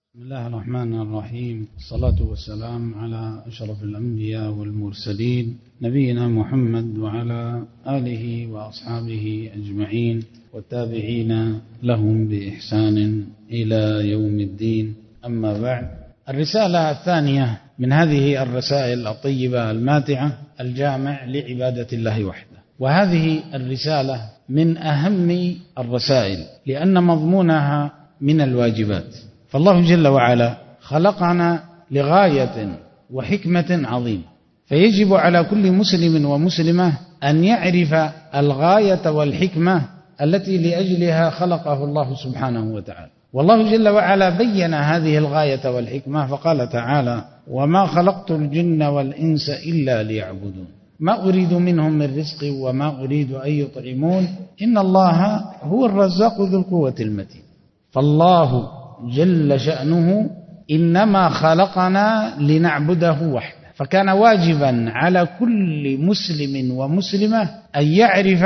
بسم الله الرحمن الرحيم، الصلاة والسلام على أشرف الأنبياء والمرسلين نبينا محمد وعلى آله وأصحابه أجمعين والتابعين لهم بإحسان إلى يوم الدين. أما بعد، الرسالة الثانية من هذه الرسائل الطيبة الماتعة الجامع لعبادة الله وحده، وهذه الرسالة من أهم الرسائل لأن مضمونها من الواجبات. فالله جل وعلا خلقنا لغاية وحكمة عظيمة، فيجب على كل مسلم ومسلمة أن يعرف الغاية والحكمة التي لأجلها خلقه الله سبحانه وتعالى. والله جل وعلا بين هذه الغاية والحكمة فقال تعالى: وما خلقت الجن والإنس إلا ليعبدون ما أريد منهم من رزق وما أريد أن يطعمون إن الله هو الرزاق ذو القوة المتين. فالله جل شأنه إنما خلقنا لنعبده وحده، فكان واجبا على كل مسلم ومسلمة أن يعرف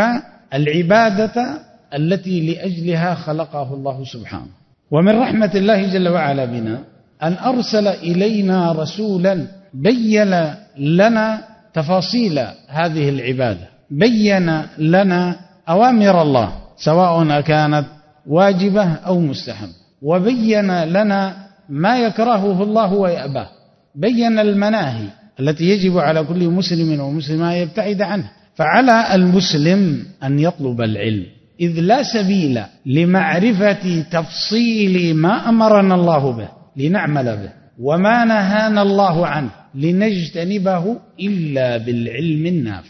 العبادة التي لأجلها خلقه الله سبحانه. ومن رحمة الله جل وعلا بنا أن أرسل إلينا رسولا بين لنا تفاصيل هذه العبادة، بين لنا أوامر الله سواء كانت واجبة أو مستحب، وبين لنا ما يكرهه الله ويأباه، بين المناهي التي يجب على كل مسلم ومسلمة يبتعد عنها. فعلى المسلم أن يطلب العلم، إذ لا سبيل لمعرفة تفصيل ما أمرنا الله به لنعمل به وما نهانا الله عنه لنجتنبه إلا بالعلم النافع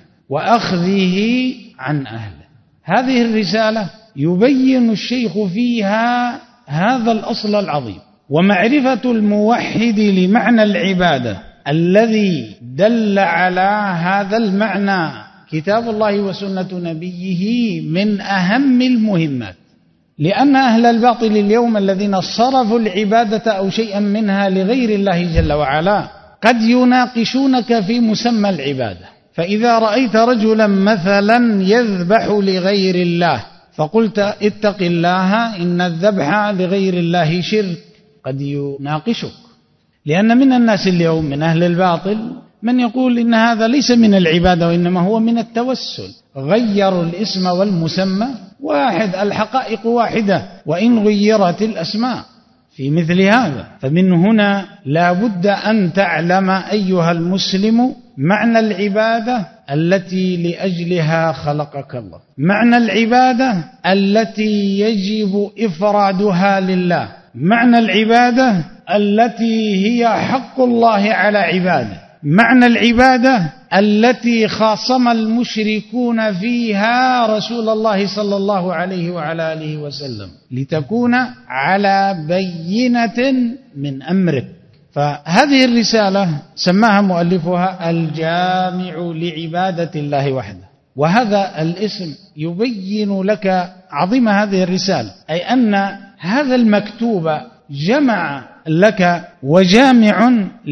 وأخذه عن أهله. هذه الرسالة يبين الشيخ فيها هذا الأصل العظيم، ومعرفة الموحد لمعنى العبادة الذي دل على هذا المعنى كتاب الله وسنة نبيه من أهم المهمات. لأن أهل الباطل اليوم الذين صرفوا العبادة أو شيئا منها لغير الله جل وعلا قد يناقشونك في مسمى العبادة. فإذا رأيت رجلا مثلا يذبح لغير الله فقلت اتق الله إن الذبح لغير الله شرك، قد يناقشك، لأن من الناس اليوم من أهل الباطل من يقول إن هذا ليس من العبادة وإنما هو من التوسل. غيروا الاسم والمسمى واحد، الحقائق واحدة وإن غيرت الأسماء في مثل هذا. فمن هنا لا بد أن تعلم أيها المسلم معنى العبادة التي لأجلها خلقك الله، معنى العبادة التي يجب إفرادها لله، معنى العبادة التي هي حق الله على عباده، معنى العبادة التي خاصم المشركون فيها رسول الله صلى الله عليه وعلى آله وسلم لتكون على بينة من أمرك. فهذه الرسالة سماها مؤلفها الجامع لعبادة الله وحده، وهذا الاسم يبين لك عظيم هذه الرسالة، أي أن هذا المكتوب جمع لك وجامع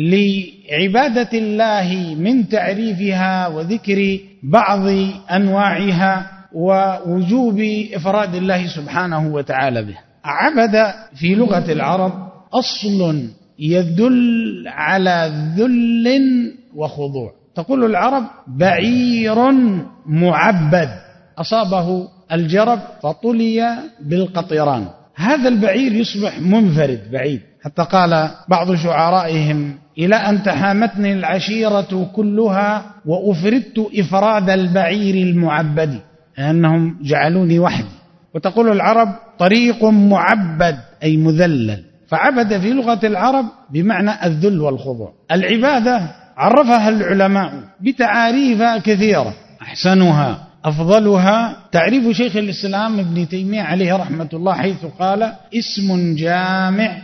لعبادة الله من تعريفها وذكر بعض أنواعها ووجوب إفراد الله سبحانه وتعالى به. عبد في لغة العرب أصل يدل على ذل وخضوع. تقول العرب بعير معبد أصابه الجرب فطلي بالقطران، هذا البعير يصبح منفرد بعيد، حتى قال بعض شعرائهم إلى أن تحامتني العشيرة كلها وأفردت إفراد البعير المعبد، أنهم جعلوني وحدي. وتقول العرب طريق معبد أي مذلل، فعبد في لغة العرب بمعنى الذل والخضوع. العبادة عرفها العلماء بتعاريف كثيرة، أحسنها أفضلها تعريف شيخ الإسلام ابن تيمية عليه رحمة الله، حيث قال اسم جامع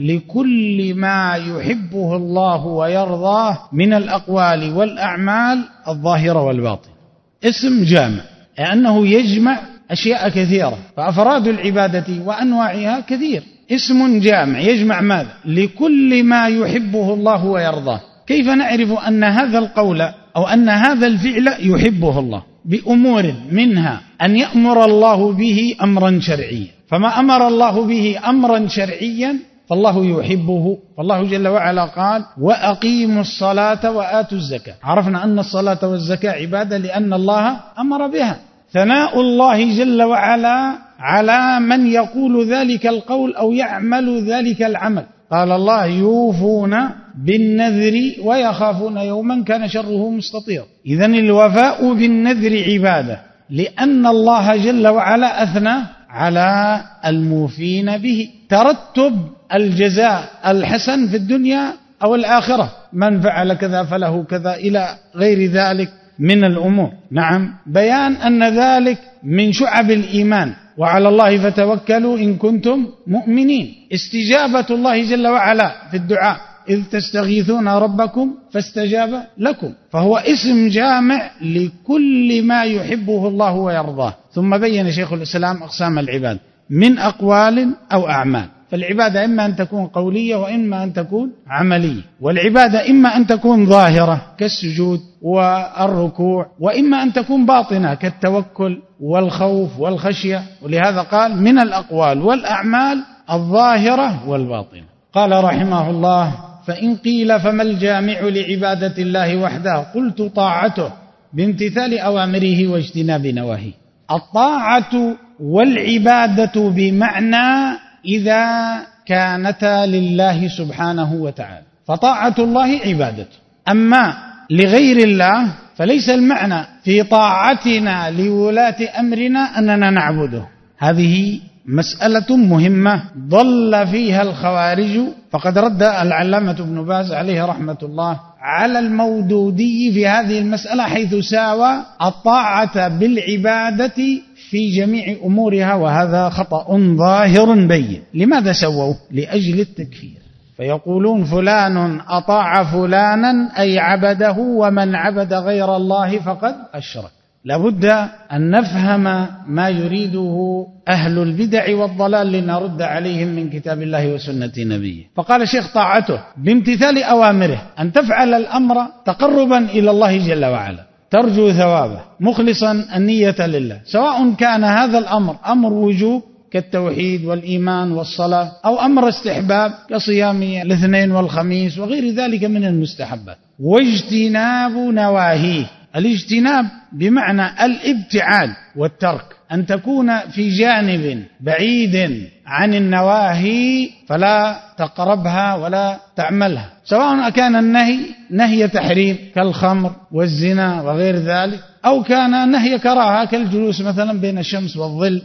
لكل ما يحبه الله ويرضاه من الأقوال والأعمال الظاهرة والباطنة. اسم جامع لأنه يجمع أشياء كثيرة، فأفراد العبادة وأنواعها كثير. اسم جامع يجمع ماذا؟ لكل ما يحبه الله ويرضاه. كيف نعرف أن هذا القول أو أن هذا الفعل يحبه الله؟ بأمور، منها أن يأمر الله به أمرا شرعيا، فما أمر الله به أمرا شرعيا فالله يحبه. فالله جل وعلا قال وأقيموا الصلاة وآتوا الزكاة. عرفنا أن الصلاة والزكاة عبادة لأن الله أمر بها. ثناء الله جل وعلا على من يقول ذلك القول أو يعمل ذلك العمل. قال الله يوفون بالنذر ويخافون يوما كان شره مستطيرا. إذن الوفاء بالنذر عبادة، لأن الله جل وعلا أثنى على الموفين به. ترتب الجزاء الحسن في الدنيا أو الآخرة، من فعل كذا فله كذا إلى غير ذلك من الأمور. نعم، بيان أن ذلك من شعب الإيمان، وعلى الله فتوكلوا إن كنتم مؤمنين. استجابة الله جل وعلا في الدعاء إذ تستغيثون ربكم فاستجاب لكم، فهو اسم جامع لكل ما يحبه الله ويرضاه. ثم بين شيخ الإسلام أقسام العباد من أقوال أو أعمال. فالعبادة إما أن تكون قولية وإما أن تكون عملية، والعبادة إما أن تكون ظاهرة كالسجود والركوع، وإما أن تكون باطنة كالتوكل والخوف والخشية. ولهذا قال من الأقوال والأعمال الظاهرة والباطنة. قال رحمه الله فإن قيل فما الجامع لعبادة الله وحده؟ قلت طاعته بامتثال أوامره واجتناب نواهيه. الطاعة والعبادة بمعنى إذا كانتا لله سبحانه وتعالى، فطاعة الله عبادته. أما لغير الله فليس المعنى في طاعتنا لولاة أمرنا أننا نعبده. هذه مسألة مهمة ضل فيها الخوارج، فقد رد العلامة ابن باز عليه رحمة الله على المودودي في هذه المسألة، حيث ساوى الطاعة بالعبادة في جميع أمورها، وهذا خطأ ظاهر بين. لماذا سووا؟ لأجل التكفير، فيقولون فلان أطاع فلانا أي عبده، ومن عبد غير الله فقد أشرك. لابد أن نفهم ما يريده أهل البدع والضلال لنرد عليهم من كتاب الله وسنة نبيه. فقال الشيخ طاعته بامتثال أوامره، أن تفعل الأمر تقربا إلى الله جل وعلا، ترجو ثوابه مخلصا النية لله، سواء كان هذا الأمر أمر وجوب كالتوحيد والإيمان والصلاة، أو أمر استحباب كصيام الاثنين والخميس وغير ذلك من المستحبات. واجتناب نواهيه، الاجتناب بمعنى الابتعاد والترك، أن تكون في جانب بعيد عن النواهي فلا تقربها ولا تعملها، سواء كان النهي نهي تحريم كالخمر والزنا وغير ذلك، أو كان نهي كراهة كالجلوس مثلا بين الشمس والظل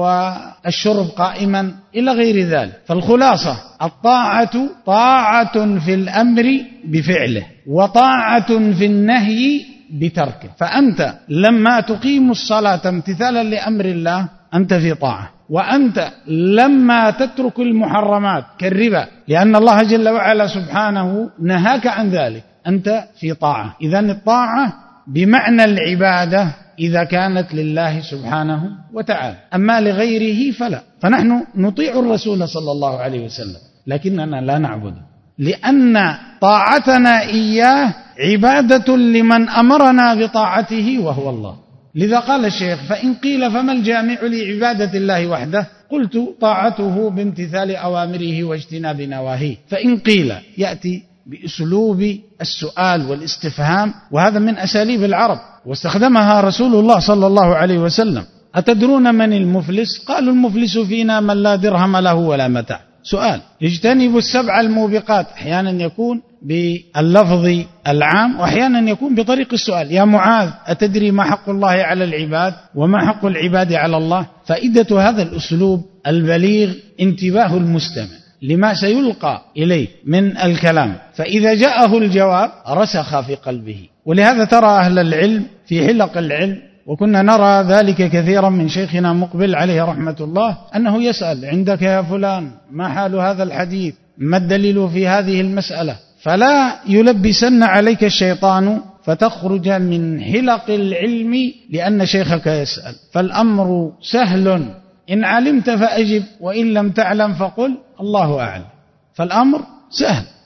والشرب قائما إلى غير ذلك. فالخلاصة الطاعة طاعة في الأمر بفعله، وطاعة في النهي بتركه. فأنت لما تقيم الصلاة امتثالا لأمر الله أنت في طاعة، وأنت لما تترك المحرمات كالربا لأن الله جل وعلا سبحانه نهاك عن ذلك أنت في طاعة. إذن الطاعة بمعنى العبادة إذا كانت لله سبحانه وتعالى، أما لغيره فلا. فنحن نطيع الرسول صلى الله عليه وسلم لكننا لا نعبده، لأن طاعتنا إياه عبادة لمن أمرنا بطاعته وهو الله. لذا قال الشيخ فإن قيل فما الجامع لعبادة الله وحده؟ قلت طاعته بامتثال أوامره واجتناب نواهيه. فإن قيل يأتي بأسلوب السؤال والاستفهام، وهذا من أساليب العرب واستخدمها رسول الله صلى الله عليه وسلم. أتدرون من المفلس؟ قالوا المفلس فينا من لا درهم له ولا متاع. سؤال. اجتنبوا السبع الموبقات، أحيانا يكون باللفظ العام وأحيانا يكون بطريق السؤال. يا معاذ أتدري ما حق الله على العباد وما حق العباد على الله؟ فائدة هذا الأسلوب البليغ انتباه المستمع لما سيلقى إليه من الكلام، فإذا جاءه الجواب رسخ في قلبه. ولهذا ترى أهل العلم في حلق العلم، وكنا نرى ذلك كثيرا من شيخنا مقبل عليه رحمة الله، أنه يسأل عندك يا فلان ما حال هذا الحديث، ما الدليل في هذه المسألة، فلا يلبسن عليك الشيطان فتخرج من حلق العلم لأن شيخك يسأل. فالأمر سهل، إن علمت فأجب، وإن لم تعلم فقل الله أعلم. فالأمر سهل،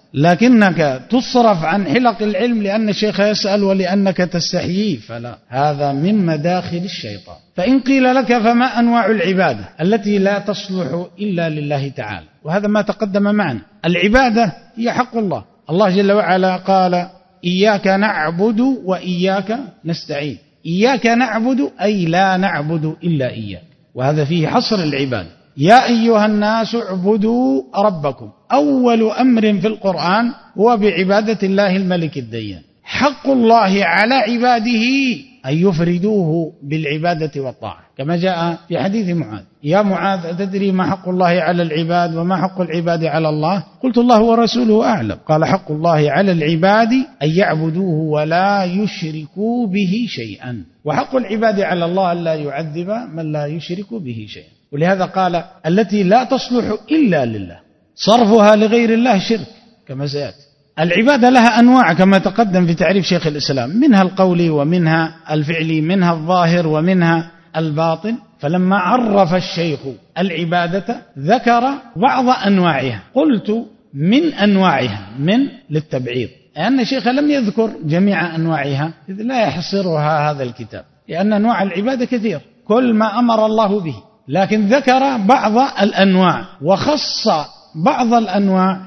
لكنك تصرف عن حلق العلم لأن الشيخ يسأل ولأنك تستحيي، فلا، هذا من مداخل الشيطان. فإن قيل لك فما أنواع العبادة التي لا تصلح إلا لله تعالى؟ وهذا ما تقدم معنا. العبادة هي حق الله. الله جل وعلا قال إياك نعبد وإياك نستعين. إياك نعبد أي لا نعبد إلا إياك، وهذا فيه حصر العبادة. يا أيها الناس اعبدوا ربكم. أول أمر في القرآن هو بعبادة الله الملك الديان. حق الله على عباده أن يفردوه بالعبادة والطاعة، كما جاء في حديث معاذ: يا معاذ أتدري ما حق الله على العباد وما حق العباد على الله؟ قلت الله ورسوله أعلم. قال: حق الله على العباد أن يعبدوه ولا يشركوا به شيئا، وحق العباد على الله أن لا يعذب من لا يشرك به شيئا. ولهذا قال: التي لا تصلح إلا لله، صرفها لغير الله شرك، كما سيأتي. العبادة لها أنواع كما تقدم في تعريف شيخ الإسلام، منها القولي ومنها الفعلي، منها الظاهر ومنها الباطن. فلما عرف الشيخ العبادة ذكر بعض أنواعها. قلت من أنواعها، من للتبعيض، لأن الشيخ لم يذكر جميع أنواعها إذ لا يحصرها هذا الكتاب، لأن أنواع العبادة كثير كل ما أمر الله به، لكن ذكر بعض الأنواع وخص بعض الأنواع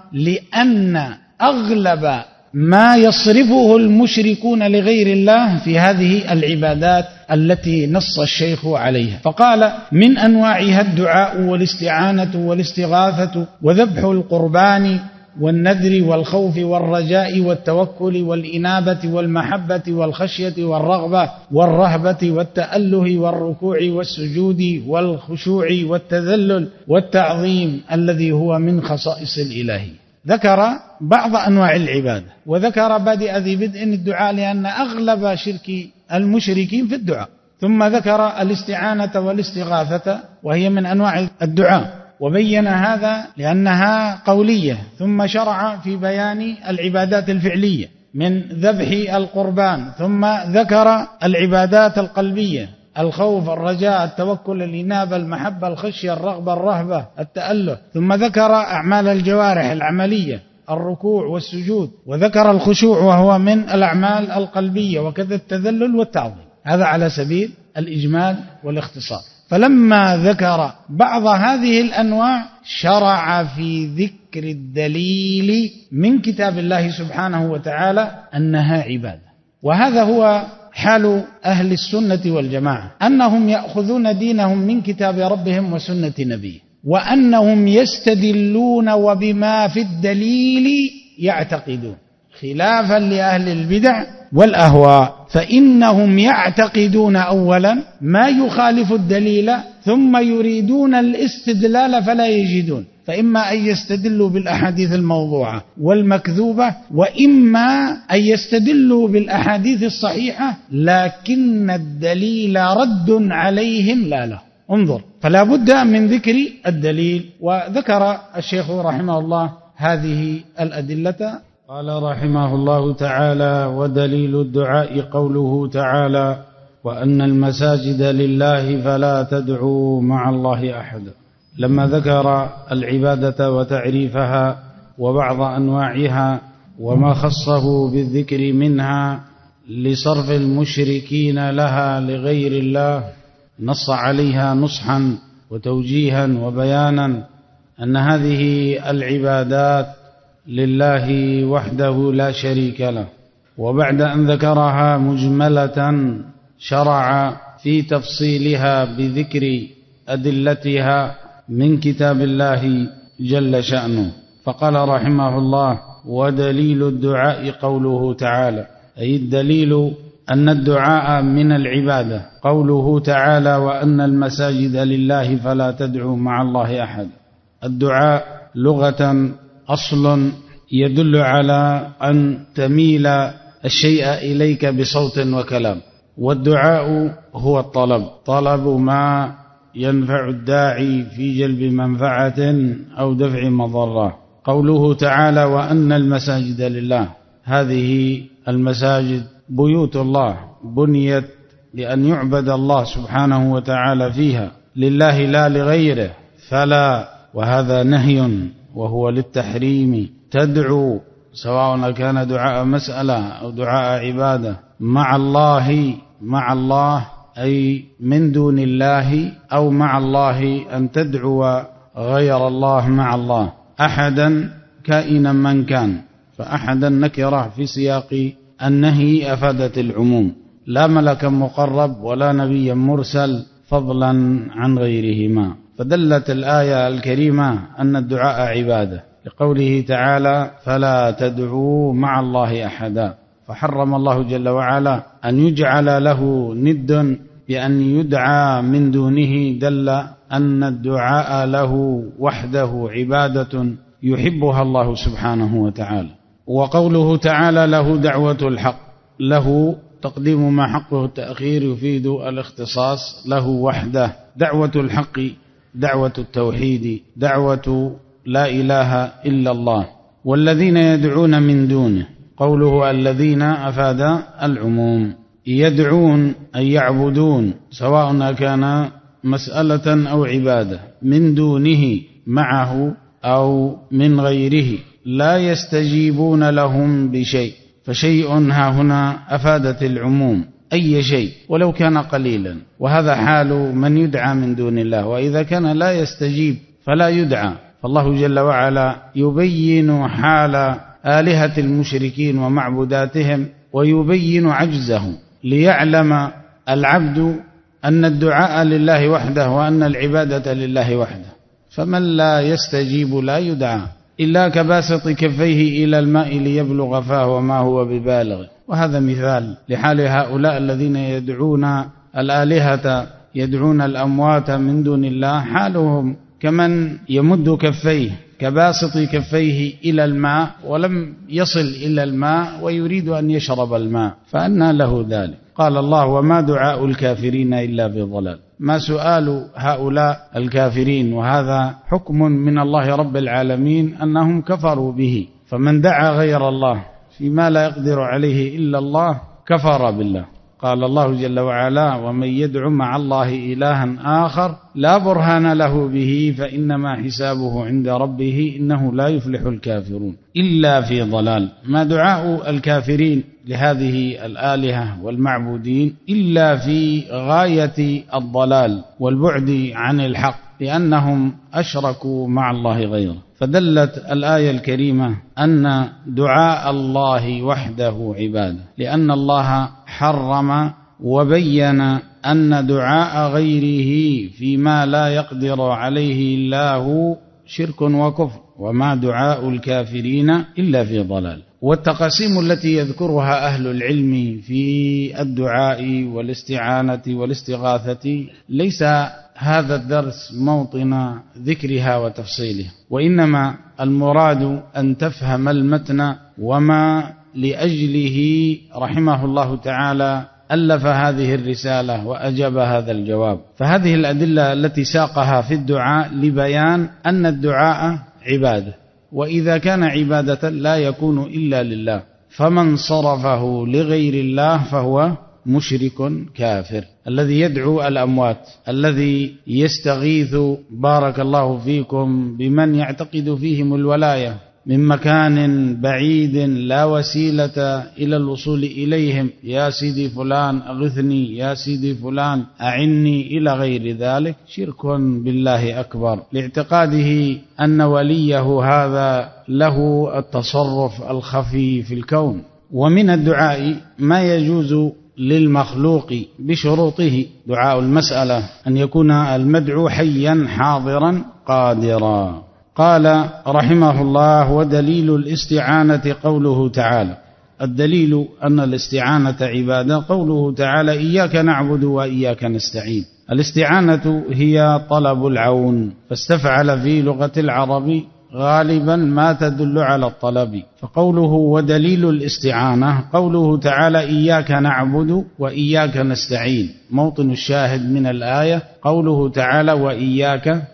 لأن أغلب ما يصرفه المشركون لغير الله في هذه العبادات التي نص الشيخ عليها. فقال: من أنواعها الدعاء والاستعانة والاستغاثة وذبح القربان والنذر والخوف والرجاء والتوكل والإنابة والمحبة والخشية والرغبة والرهبة والتأله والركوع والسجود والخشوع والتذلل والتعظيم الذي هو من خصائص الإلهية. ذكر بعض أنواع العبادة، وذكر بادئ ذي بدء الدعاء لأن أغلب شرك المشركين في الدعاء، ثم ذكر الاستعانة والاستغاثة وهي من أنواع الدعاء، وبين هذا لأنها قولية، ثم شرع في بيان العبادات الفعلية من ذبح القربان، ثم ذكر العبادات القلبية: الخوف، الرجاء، التوكل، الإنابة، المحبة، الخشية، الرغبة، الرهبة، التأله، ثم ذكر أعمال الجوارح العملية: الركوع والسجود، وذكر الخشوع وهو من الأعمال القلبية، وكذا التذلل والتعظيم. هذا على سبيل الإجمال والاختصار. فلما ذكر بعض هذه الأنواع شرع في ذكر الدليل من كتاب الله سبحانه وتعالى أنها عبادة. وهذا هو حال أهل السنة والجماعة، أنهم يأخذون دينهم من كتاب ربهم وسنة نبيه، وأنهم يستدلون وبما في الدليل يعتقدون، خلافا لأهل البدع والأهواء، فإنهم يعتقدون أولا ما يخالف الدليل ثم يريدون الاستدلال فلا يجدون، فإما أن يستدلوا بالأحاديث الموضوعة والمكذوبة، وإما أن يستدلوا بالأحاديث الصحيحة لكن الدليل رد عليهم لا له. انظر، فلا بد من ذكر الدليل. وذكر الشيخ رحمه الله هذه الأدلة. قال رحمه الله تعالى: ودليل الدعاء قوله تعالى: وأن المساجد لله فلا تدعوا مع الله أحدا. لما ذكر العبادة وتعريفها وبعض أنواعها وما خصه بالذكر منها لصرف المشركين لها لغير الله، نص عليها نصحا وتوجيها وبيانا أن هذه العبادات لله وحده لا شريك له. وبعد أن ذكرها مجملة شرع في تفصيلها بذكر أدلتها من كتاب الله جل شأنه. فقال رحمه الله: ودليل الدعاء قوله تعالى، أي الدليل أن الدعاء من العبادة. قوله تعالى: وأن المساجد لله فلا تدعوا مع الله أحد. الدعاء لغة أصل يدل على أن تميل الشيء إليك بصوت وكلام، والدعاء هو الطلب، طلب ما ينفع الداعي في جلب منفعة أو دفع مضرة. قوله تعالى: وأن المساجد لله، هذه المساجد بيوت الله، بنيت لأن يعبد الله سبحانه وتعالى فيها، لله لا لغيره. فلا، وهذا نهي وهو للتحريم، تدعو سواء كان دعاء مسألة أو دعاء عبادة مع الله أي من دون الله، أو مع الله أن تدعو غير الله مع الله أحدا كائنا من كان، فأحدا نكرة في سياق النهي أفادت العموم، لا ملكا مقرب ولا نبيا مرسل فضلا عن غيرهما. فدلت الآية الكريمة أن الدعاء عبادة لقوله تعالى فلا تدعوا مع الله أحدا، فحرم الله جل وعلا أن يجعل له ند بأن يدعى من دونه، دل أن الدعاء له وحده عبادة يحبها الله سبحانه وتعالى. وقوله تعالى له دعوة الحق، له تقديم ما حقه التأخير يفيد الاختصاص، له وحده دعوة الحق، دعوة التوحيد، دعوة لا إله إلا الله. والذين يدعون من دونه، قوله الذين أفاد العموم، يدعون أي يعبدون، سواء كان مسألة أو عبادة، من دونه معه أو من غيره، لا يستجيبون لهم بشيء، فشيء ها هنا أفادت العموم، أي شيء ولو كان قليلا، وهذا حال من يدعى من دون الله. وإذا كان لا يستجيب فلا يدعى، فالله جل وعلا يبين حال آلهة المشركين ومعبوداتهم ويبين عجزهم، ليعلم العبد أن الدعاء لله وحده وأن العبادة لله وحده. فمن لا يستجيب لا يدعى، إلا كباسط كفيه إلى الماء ليبلغ فاه وما هو ببالغ. وهذا مثال لحال هؤلاء الذين يدعون الآلهة، يدعون الأموات من دون الله، حالهم كمن يمد كفيه كباسط كفيه إلى الماء ولم يصل إلى الماء ويريد أن يشرب الماء، فأنى له ذلك. قال الله وما دعاء الكافرين إلا في ضلال، ما سؤال هؤلاء الكافرين، وهذا حكم من الله رب العالمين أنهم كفروا به. فمن دعا غير الله فيما لا يقدر عليه إلا الله كفر بالله. قال الله جل وعلا ومن يدع مع الله إلها آخر لا برهان له به فإنما حسابه عند ربه إنه لا يفلح الكافرون إلا في ضلال. ما دعاء الكافرين لهذه الآلهة والمعبودين إلا في غاية الضلال والبعد عن الحق، لأنهم أشركوا مع الله غيره. فدلت الآية الكريمة أن دعاء الله وحده عبادة، لأن الله حرم وبين أن دعاء غيره فيما لا يقدر عليه الله شرك وكفر، وما دعاء الكافرين إلا في ضلال. والتقاسيم التي يذكرها أهل العلم في الدعاء والاستعانة والاستغاثة ليس هذا الدرس موطن ذكرها وتفصيلها، وإنما المراد أن تفهم المتن وما لأجله رحمه الله تعالى ألف هذه الرسالة وأجاب هذا الجواب. فهذه الأدلة التي ساقها في الدعاء لبيان أن الدعاء عبادة، وإذا كان عبادة لا يكون إلا لله، فمن صرفه لغير الله فهو مشرك كافر. الذي يدعو الأموات، الذي يستغيث بارك الله فيكم بمن يعتقد فيهم الولاية من مكان بعيد لا وسيلة إلى الوصول إليهم، يا سيدي فلان أغثني، يا سيدي فلان أعني، إلى غير ذلك، شرك بالله أكبر، لاعتقاده أن وليه هذا له التصرف الخفي في الكون. ومن الدعاء ما يجوز للمخلوق بشروطه، دعاء المسألة أن يكون المدعو حيا حاضرا قادرا. قال رحمه الله ودليل الاستعانة قوله تعالى، الدليل أن الاستعانة عبادة قوله تعالى إياك نعبد وإياك نستعين. الاستعانة هي طلب العون، فاستفعل في لغة العرب غالبا ما تدل على الطلب، فقوله ودليل الاستعانة قوله تعالى إياك نعبد وإياك نستعين. موطن الشاهد من الآية قوله تعالى وإياك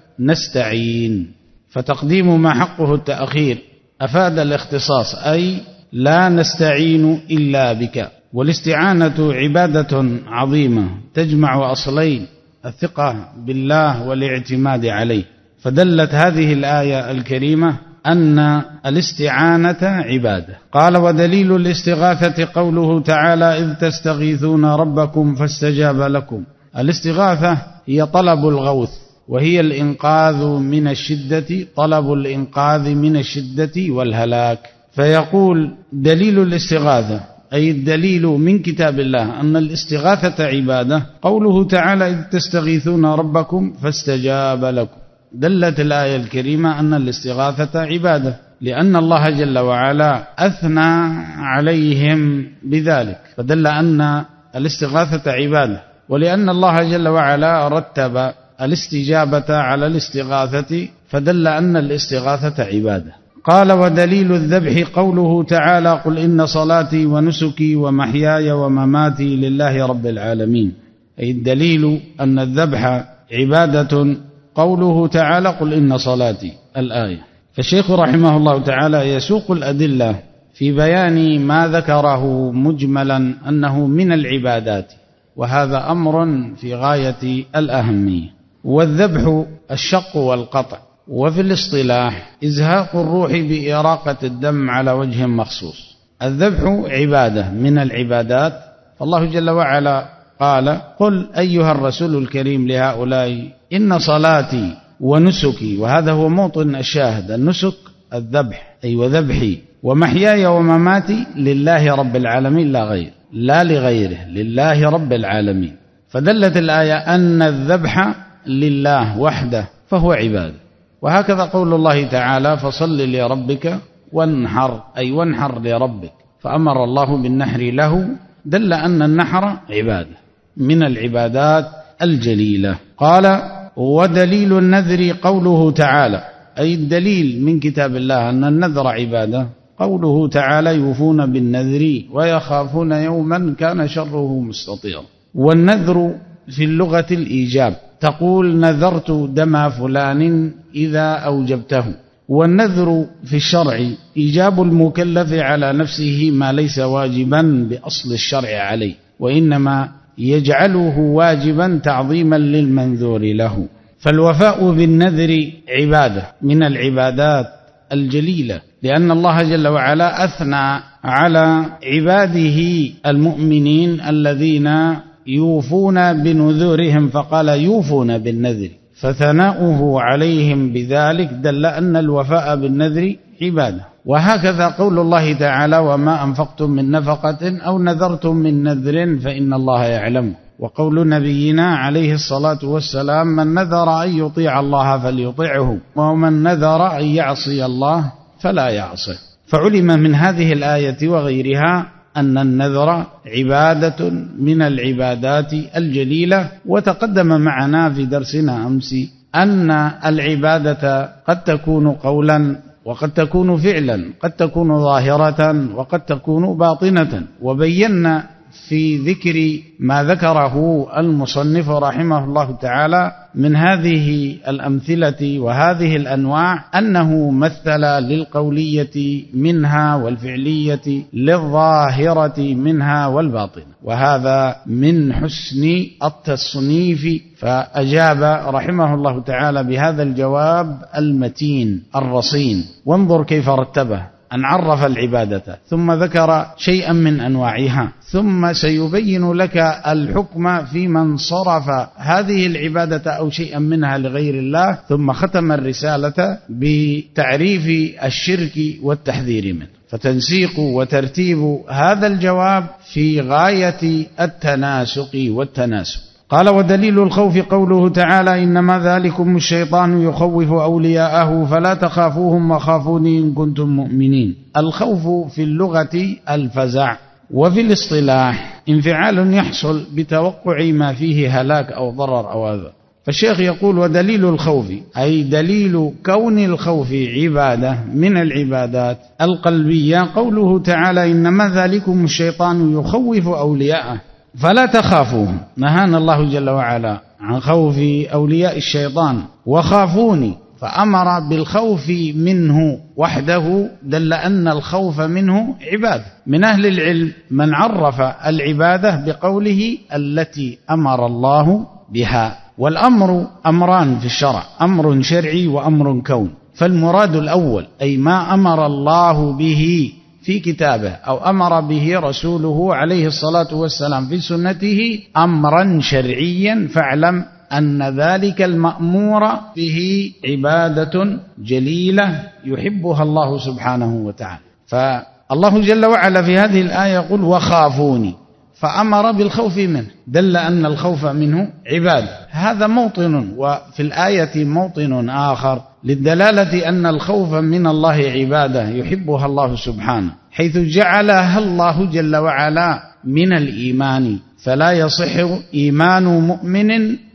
نستعين، فتقديم ما حقه التأخير أفاد الاختصاص، أي لا نستعين إلا بك. والاستعانة عبادة عظيمة تجمع أصلين، الثقة بالله والاعتماد عليه. فدلت هذه الآية الكريمة أن الاستعانة عبادة. قال ودليل الاستغاثة قوله تعالى إذ تستغيثون ربكم فاستجاب لكم. الاستغاثة هي طلب الغوث، وهي الإنقاذ من الشدة، طلب الإنقاذ من الشدة والهلاك. فيقول دليل الاستغاثة أي الدليل من كتاب الله أن الاستغاثة عبادة قوله تعالى إذ تستغيثون ربكم فاستجاب لكم. دلت الآية الكريمة أن الاستغاثة عبادة، لأن الله جل وعلا أثنى عليهم بذلك، فدل أن الاستغاثة عبادة، ولأن الله جل وعلا رتب الاستجابة على الاستغاثة فدل أن الاستغاثة عبادة. قال ودليل الذبح قوله تعالى قل إن صلاتي ونسكي ومحياي ومماتي لله رب العالمين، أي الدليل أن الذبح عبادة قوله تعالى قل إن صلاتي الآية. فالشيخ رحمه الله تعالى يسوق الأدلة في بيان ما ذكره مجملا أنه من العبادات، وهذا أمر في غاية الأهمية. والذبح الشق والقطع، وفي الاصطلاح إزهاق الروح بإراقة الدم على وجه مخصوص. الذبح عبادة من العبادات، فالله جل وعلا قال قل أيها الرسول الكريم لهؤلاء إن صلاتي ونسكي، وهذا هو موطن الشاهد، النسك الذبح أي وذبحي، ومحياي ومماتي لله رب العالمين لا غير، لا لغيره، لله رب العالمين. فدلت الآية أن الذبح لله وحده فهو عبادة. وهكذا قول الله تعالى فصل لربك وانحر، أي وانحر لربك، فأمر الله بالنحر له، دل أن النحر عبادة من العبادات الجليلة. قال ودليل النذر قوله تعالى، أي الدليل من كتاب الله أن النذر عبادة قوله تعالى يوفون بالنذر ويخافون يوما كان شره مستطيرا. والنذر في اللغة الإيجاب، تقول نذرت دم فلان إذا أوجبته. والنذر في الشرع إيجاب المكلف على نفسه ما ليس واجبا بأصل الشرع عليه، وإنما يجعله واجبا تعظيما للمنذور له. فالوفاء بالنذر عبادة من العبادات الجليلة، لأن الله جل وعلا أثنى على عباده المؤمنين الذين يوفون بنذورهم فقال يوفون بالنذر، فثناؤه عليهم بذلك دل أن الوفاء بالنذر عبادة. وهكذا قول الله تعالى وما أنفقتم من نفقة أو نذرتم من نذر فإن الله يعلم. وقول نبينا عليه الصلاة والسلام من نذر أن يطيع الله فليطيعه ومن نذر أن يعصي الله فلا يعصه. فعلم من هذه الآية وغيرها أن النذر عبادة من العبادات الجليلة. وتقدم معنا في درسنا أمس أن العبادة قد تكون قولا وقد تكون فعلا، قد تكون ظاهرة وقد تكون باطنة، وبينا في ذكر ما ذكره المصنف رحمه الله تعالى من هذه الأمثلة وهذه الأنواع أنه مثل للقولية منها والفعلية للظاهرة منها والباطنة، وهذا من حسن التصنيف. فأجاب رحمه الله تعالى بهذا الجواب المتين الرصين. وانظر كيف رتبه، أن عرف العبادة ثم ذكر شيئا من أنواعها، ثم سيبين لك الحكم في من صرف هذه العبادة أو شيئا منها لغير الله، ثم ختم الرسالة بتعريف الشرك والتحذير منه. فتنسيق وترتيب هذا الجواب في غاية التناسق والتناسب. قال ودليل الخوف قوله تعالى إنما ذلكم الشيطان يخوف أولياءه فلا تخافوهم وخافوني إن كنتم مؤمنين. الخوف في اللغة الفزع، وفي الاصطلاح انفعال يحصل بتوقع ما فيه هلاك أو ضرر أو أذى. فالشيخ يقول ودليل الخوف أي دليل كون الخوف عبادة من العبادات القلبية قوله تعالى إنما ذلكم الشيطان يخوف أولياءه فلا تخافوهم. نهانا الله جل وعلا عن خوف أولياء الشيطان وخافوني، فأمر بالخوف منه وحده، دل أن الخوف منه عبادة. من أهل العلم من عرف العبادة بقوله التي أمر الله بها. والأمر أمران في الشرع، أمر شرعي وأمر كون. فالمراد الأول أي ما أمر الله به في كتابه أو أمر به رسوله عليه الصلاة والسلام في سنته أمرا شرعيا، فاعلم أن ذلك المأمور به عبادة جليلة يحبها الله سبحانه وتعالى. فالله جل وعلا في هذه الآية يقول وخافوني، فأمر بالخوف منه، دل أن الخوف منه عبادة. هذا موطن، وفي الآية موطن آخر للدلالة أن الخوف من الله عبادة يحبها الله سبحانه، حيث جعلها الله جل وعلا من الإيمان، فلا يصح إيمان مؤمن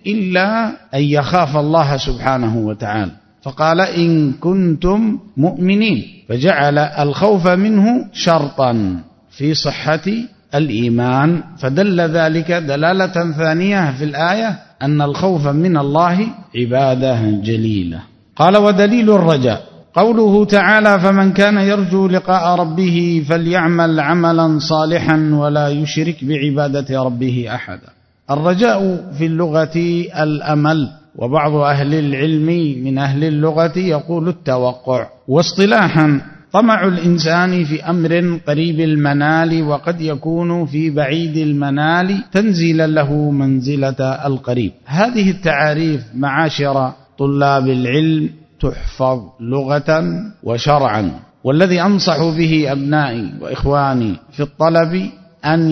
إلا أن يخاف الله سبحانه وتعالى، فقال إن كنتم مؤمنين، فجعل الخوف منه شرطا في صحة الإيمان، فدل ذلك دلالة ثانية في الآية أن الخوف من الله عبادة جليلة. قال ودليل الرجاء قوله تعالى فمن كان يرجو لقاء ربه فليعمل عملا صالحا ولا يشرك بعبادة ربه أحدا. الرجاء في اللغة الأمل، وبعض أهل العلم من أهل اللغة يقول التوقع، واصطلاحا طمع الإنسان في أمر قريب المنال وقد يكون في بعيد المنال تنزيلا له منزلة القريب. هذه التعاريف معاشر طلاب العلم تحفظ لغة وشرعا، والذي أنصح به أبنائي وإخواني في الطلب أن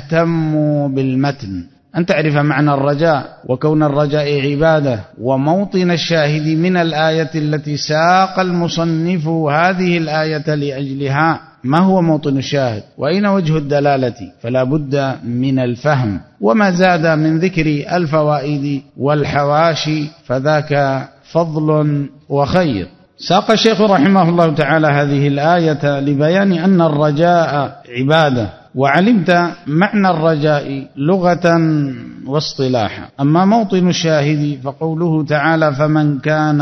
يهتموا بالمتن، أن تعرف معنى الرجاء وكون الرجاء عبادة، وموطن الشاهد من الآية التي ساق المصنف هذه الآية لأجلها، ما هو موطن الشاهد وأين وجه الدلالة، فلا بد من الفهم. وما زاد من ذكر الفوائد والحواشي فذاك فضل وخير. ساق الشيخ رحمه الله تعالى هذه الآية لبيان أن الرجاء عبادة، وعلمت معنى الرجاء لغة واصطلاحا. أما موطن الشاهد فقوله تعالى فمن كان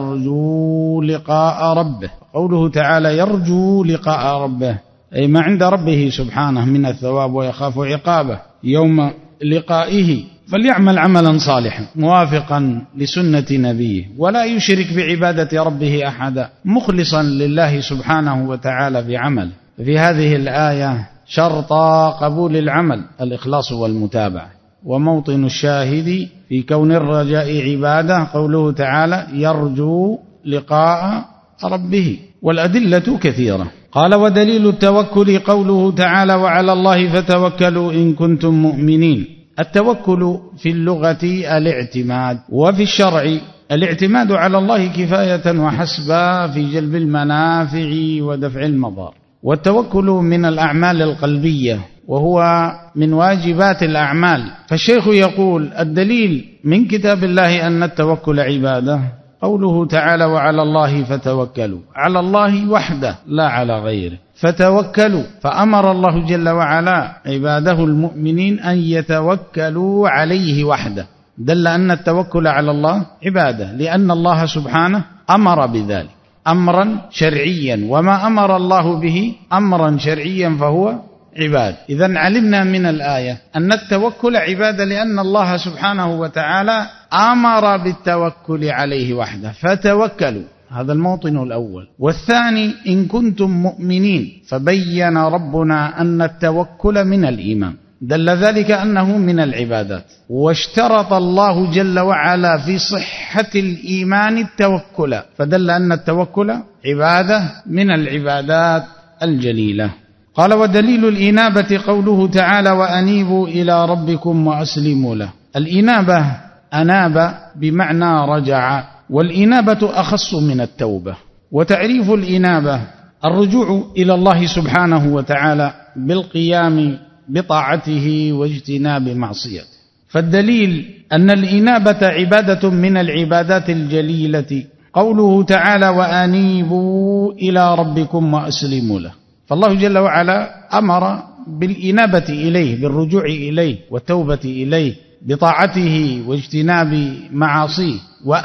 يرجو لقاء ربه، قوله تعالى يرجو لقاء ربه أي ما عند ربه سبحانه من الثواب ويخاف عقابه يوم لقائه، فليعمل عملا صالحا موافقا لسنة نبيه ولا يشرك بعبادة ربه أحدا، مخلصا لله سبحانه وتعالى بعمل. في هذه الآية شرط قبول العمل الإخلاص والمتابعة. وموطن الشاهد في كون الرجاء عبادة قوله تعالى يرجو لقاء ربه، والأدلة كثيرة. قال ودليل التوكل قوله تعالى وعلى الله فتوكلوا إن كنتم مؤمنين. التوكل في اللغة الاعتماد، وفي الشرع الاعتماد على الله كفاية وحسبا في جلب المنافع ودفع المضار. والتوكل من الأعمال القلبية وهو من واجبات الأعمال. فالشيخ يقول الدليل من كتاب الله أن التوكل عبادة قوله تعالى وعلى الله فتوكلوا، على الله وحده لا على غيره، فتوكلوا، فأمر الله جل وعلا عباده المؤمنين أن يتوكلوا عليه وحده، دل أن التوكل على الله عبادة، لأن الله سبحانه أمر بذلك أمرا شرعيا، وما أمر الله به أمرا شرعيا فهو عباد. إذن علمنا من الآية أن التوكل عبادة، لأن الله سبحانه وتعالى أمر بالتوكل عليه وحده، فتوكلوا، هذا الموطن الأول. والثاني إن كنتم مؤمنين، فبين ربنا أن التوكل من الإيمان، دل ذلك أنه من العبادات، واشترط الله جل وعلا في صحة الإيمان التوكل، فدل أن التوكل عبادة من العبادات الجليلة. قال ودليل الإنابة قوله تعالى وأنيبوا إلى ربكم وأسلموا له. الإنابة أناب بمعنى رجع، والإنابة أخص من التوبة. وتعريف الإنابة الرجوع إلى الله سبحانه وتعالى بالقيام بطاعته واجتناب معصيته. فالدليل أن الإنابة عبادة من العبادات الجليلة قوله تعالى وأنيبوا إلى ربكم وأسلموا له. فالله جل وعلا أمر بالإنابة إليه، بالرجوع إليه والتوبة إليه بطاعته واجتناب معاصيه.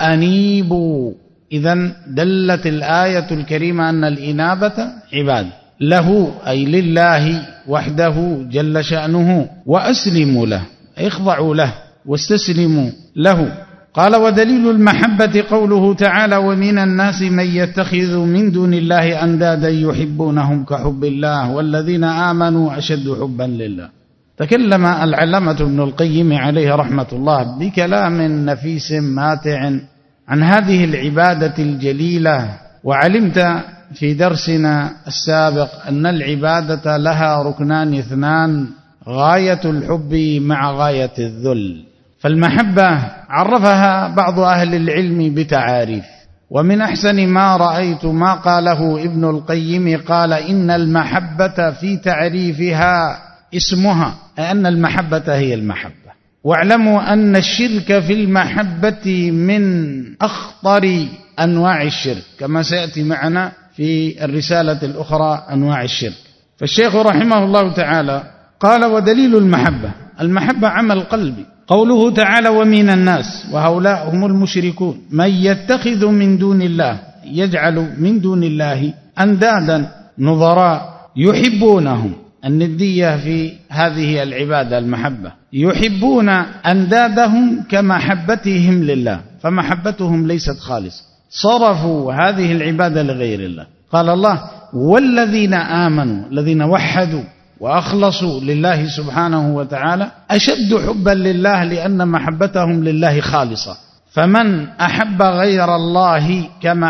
وأنيبوا، إذن دلت الآية الكريمة أن الإنابة عبادة له، أي لله وحده جل شأنه. وأسلموا له، اخضعوا له واستسلموا له. قال ودليل المحبة قوله تعالى ومن الناس من يتخذ من دون الله أندادا يحبونهم كحب الله والذين آمنوا أشد حبا لله. تكلم العلامة ابن القيم عليه رحمة الله بكلام نفيس ماتع عن هذه العبادة الجليلة. وعلمت في درسنا السابق أن العبادة لها ركنان اثنان: غاية الحب مع غاية الذل. فالمحبة عرفها بعض أهل العلم بتعاريف، ومن أحسن ما رأيت ما قاله ابن القيم، قال إن المحبة في تعريفها اسمها، أن المحبة هي المحبة. واعلموا أن الشرك في المحبة من أخطر أنواع الشرك، كما سيأتي معنا في الرسالة الأخرى أنواع الشرك. فالشيخ رحمه الله تعالى قال ودليل المحبة عمل قلبي. قوله تعالى ومن الناس، وهؤلاء هم المشركون، من يتخذ من دون الله، يجعل من دون الله أندادا نظراء يحبونهم. الندية في هذه العبادة المحبة، يحبون أندادهم كمحبتهم لله، فمحبتهم ليست خالصة، صرفوا هذه العبادة لغير الله. قال الله والذين آمنوا، الذين وحدوا وأخلصوا لله سبحانه وتعالى أشد حبا لله، لأن محبتهم لله خالصة. فمن أحب غير الله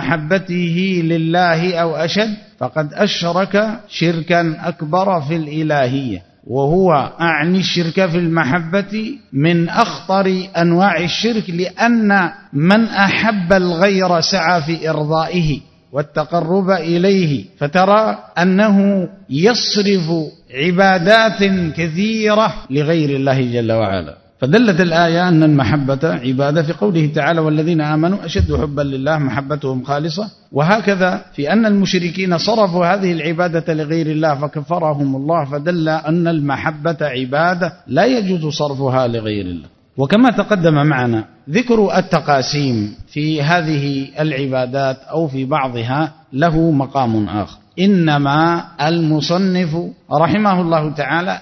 كمحبته لله أو أشد فقد أشرك شركا أكبر في الإلهية، وهو أعني الشرك في المحبة من أخطر أنواع الشرك، لأن من أحب الغير سعى في إرضائه والتقرب إليه، فترى أنه يصرف عبادات كثيرة لغير الله جل وعلا. فدلت الآية أن المحبة عبادة في قوله تعالى والذين آمنوا أشد حبا لله، محبتهم خالصة. وهكذا في أن المشركين صرفوا هذه العبادة لغير الله فكفرهم الله، فدل أن المحبة عبادة لا يجوز صرفها لغير الله. وكما تقدم معنا ذكر التقاسيم في هذه العبادات أو في بعضها له مقام آخر، إنما المصنف رحمه الله تعالى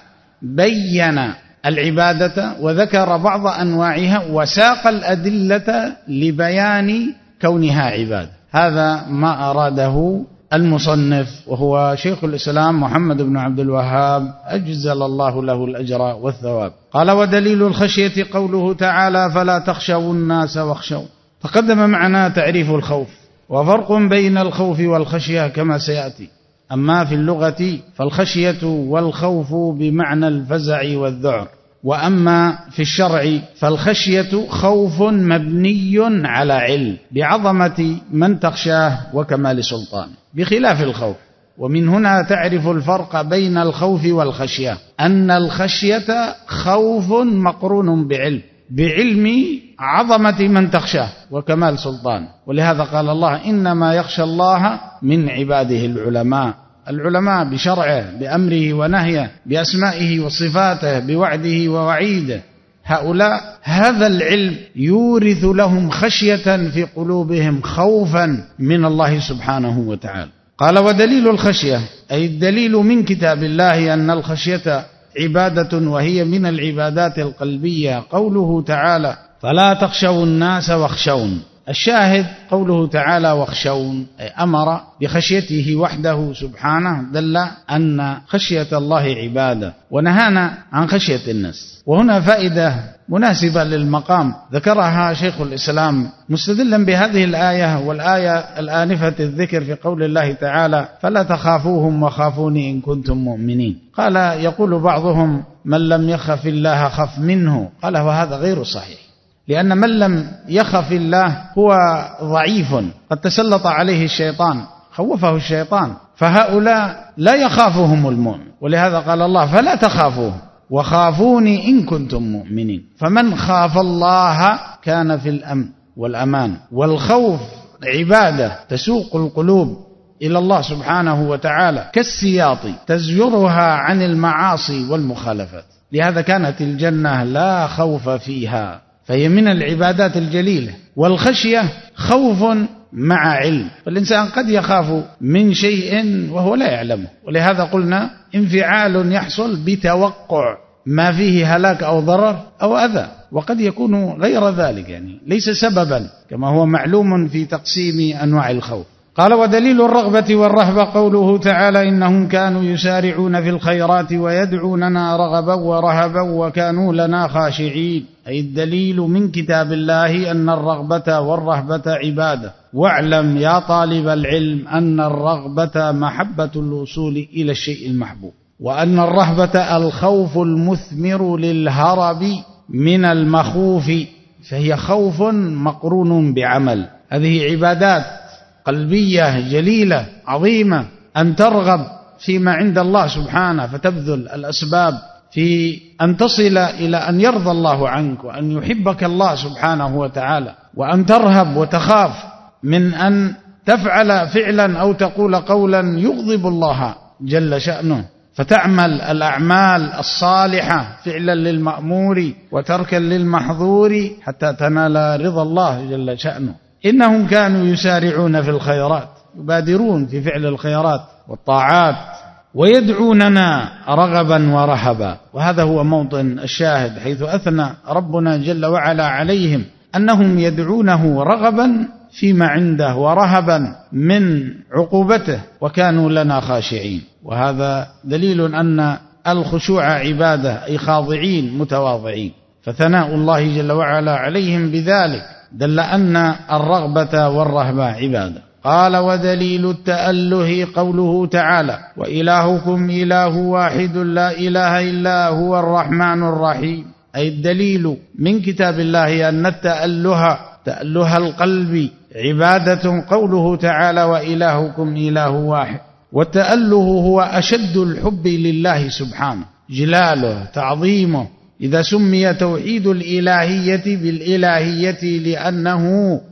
بين العبادة وذكر بعض أنواعها وساق الأدلة لبيان كونها عبادة. هذا ما أراده المصنف، وهو شيخ الإسلام محمد بن عبد الوهاب أجزل الله له الأجر والثواب. قال ودليل الخشية قوله تعالى فلا تخشوا الناس واخشوا. تقدم معنا تعريف الخوف، وفرق بين الخوف والخشية كما سيأتي. أما في اللغة فالخشية والخوف بمعنى الفزع والذعر، وأما في الشرع فالخشية خوف مبني على علم بعظمة من تخشاه وكمال سلطانه، بخلاف الخوف. ومن هنا تعرف الفرق بين الخوف والخشية، أن الخشية خوف مقرون بعلم عظمة من تخشاه وكمال سلطانه. ولهذا قال الله إنما يخشى الله من عباده العلماء بشرعه، بأمره ونهيه، بأسمائه وصفاته، بوعده ووعيده. هؤلاء هذا العلم يورث لهم خشية في قلوبهم، خوفا من الله سبحانه وتعالى. قال ودليل الخشية أي الدليل من كتاب الله أن الخشية عبادة، وهي من العبادات القلبية. قوله تعالى فلا تخشوا الناس واخشون، الشاهد قوله تعالى واخشون، أي أمر بخشيته وحده سبحانه، دل أن خشية الله عبادة، ونهانا عن خشية الناس. وهنا فائدة مناسبة للمقام ذكرها شيخ الإسلام مستدلا بهذه الآية والآية الآنفة الذكر في قول الله تعالى فلا تخافوهم وخافوني إن كنتم مؤمنين. قال يقول بعضهم من لم يخف الله خف منه. قال وهذا غير صحيح، لأن من لم يخف الله هو ضعيف، قد تسلط عليه الشيطان، خوفه الشيطان، فهؤلاء لا يخافهم المؤمن. ولهذا قال الله فلا تخافوهم وخافوني إن كنتم مؤمنين. فمن خاف الله كان في الأمن والأمان. والخوف عبادة تسوق القلوب إلى الله سبحانه وتعالى كالسياط تزجرها عن المعاصي والمخالفات. لهذا كانت الجنة لا خوف فيها، فهي من العبادات الجليلة. والخشية خوف مع علم، فالإنسان قد يخاف من شيء وهو لا يعلمه، ولهذا قلنا انفعال يحصل بتوقع ما فيه هلاك أو ضرر أو أذى، وقد يكون غير ذلك، يعني ليس سببا كما هو معلوم في تقسيم أنواع الخوف. قال: ودليل الرغبة والرهبة قوله تعالى: إنهم كانوا يسارعون في الخيرات ويدعوننا رغبا ورهبا وكانوا لنا خاشعين. أي الدليل من كتاب الله أن الرغبة والرهبة عبادة. واعلم يا طالب العلم أن الرغبة محبة الوصول إلى الشيء المحبوب، وأن الرهبة الخوف المثمر للهرب من المخوف، فهي خوف مقرون بعمل. هذه عبادات قلبية جليلة عظيمة، أن ترغب فيما عند الله سبحانه فتبذل الأسباب في أن تصل إلى أن يرضى الله عنك وأن يحبك الله سبحانه وتعالى، وأن ترهب وتخاف من أن تفعل فعلا أو تقول قولا يغضب الله جل شأنه، فتعمل الأعمال الصالحة فعلا للمأمور وتركا للمحظور حتى تنال رضا الله جل شأنه. إنهم كانوا يسارعون في الخيرات، يبادرون في فعل الخيرات والطاعات، ويدعوننا رغبا ورهبا. وهذا هو موطن الشاهد، حيث أثنى ربنا جل وعلا عليهم أنهم يدعونه رغبا فيما عنده ورهبا من عقوبته، وكانوا لنا خاشعين. وهذا دليل أن الخشوع عبادة، أي خاضعين متواضعين، فثناء الله جل وعلا عليهم بذلك دل أن الرغبة والرهبة عبادة. قال: ودليل التأله قوله تعالى: وإلهكم إله واحد لا إله إلا هو الرحمن الرحيم. أي الدليل من كتاب الله أن تأله القلب عبادة. قوله تعالى: وإلهكم إله واحد، والتأله هو أشد الحب لله سبحانه، جلاله تعظيمه. إذا سمي توحيد الإلهية بالإلهية لأنه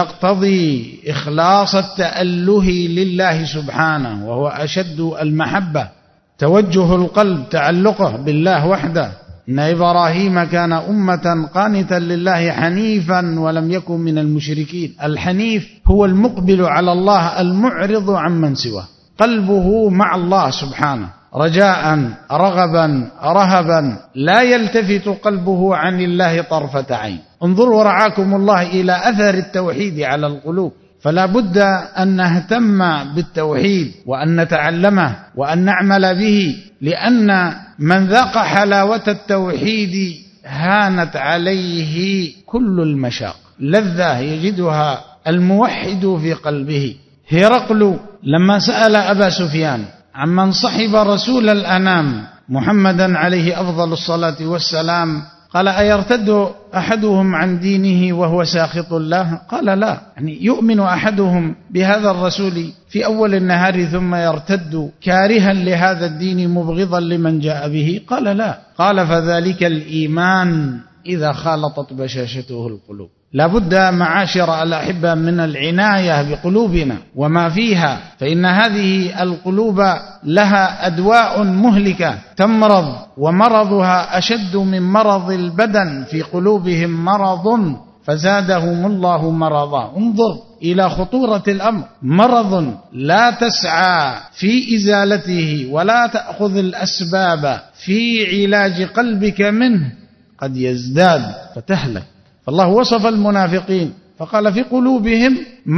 يقتضي إخلاص التأله لله سبحانه، وهو أشد المحبة، توجه القلب، تعلقه بالله وحده. إن إبراهيم كان أمة قانتا لله حنيفا ولم يكن من المشركين. الحنيف هو المقبل على الله المعرض عمن سواه، قلبه مع الله سبحانه، رجاء رغبا رهبا، لا يلتفت قلبه عن الله طرفة عين. انظروا رعاكم الله إلى أثر التوحيد على القلوب، فلا بد أن نهتم بالتوحيد وأن نتعلمه وأن نعمل به، لأن من ذاق حلاوة التوحيد هانت عليه كل المشاق، لذة يجدها الموحد في قلبه. هرقل لما سأل أبا سفيان عمن صحب رسول الأنام محمدا عليه أفضل الصلاة والسلام، قال: أيرتد أحدهم عن دينه وهو ساخط الله؟ قال: لا. يعني يؤمن أحدهم بهذا الرسول في أول النهار ثم يرتد كارها لهذا الدين مبغضا لمن جاء به؟ قال: لا. قال: فذلك الإيمان إذا خالطت بشاشته القلوب. لا بد معاشر الأحبة من العناية بقلوبنا وما فيها، فإن هذه القلوب لها أدواء مهلكة تمرض، ومرضها أشد من مرض البدن. في قلوبهم مرض فزادهم الله مرضا. انظر إلى خطورة الأمر، مرض لا تسعى في إزالته ولا تأخذ الأسباب في علاج قلبك منه، قد يزداد فتهلك. فالله وصف المنافقين فقال: في قلوبهم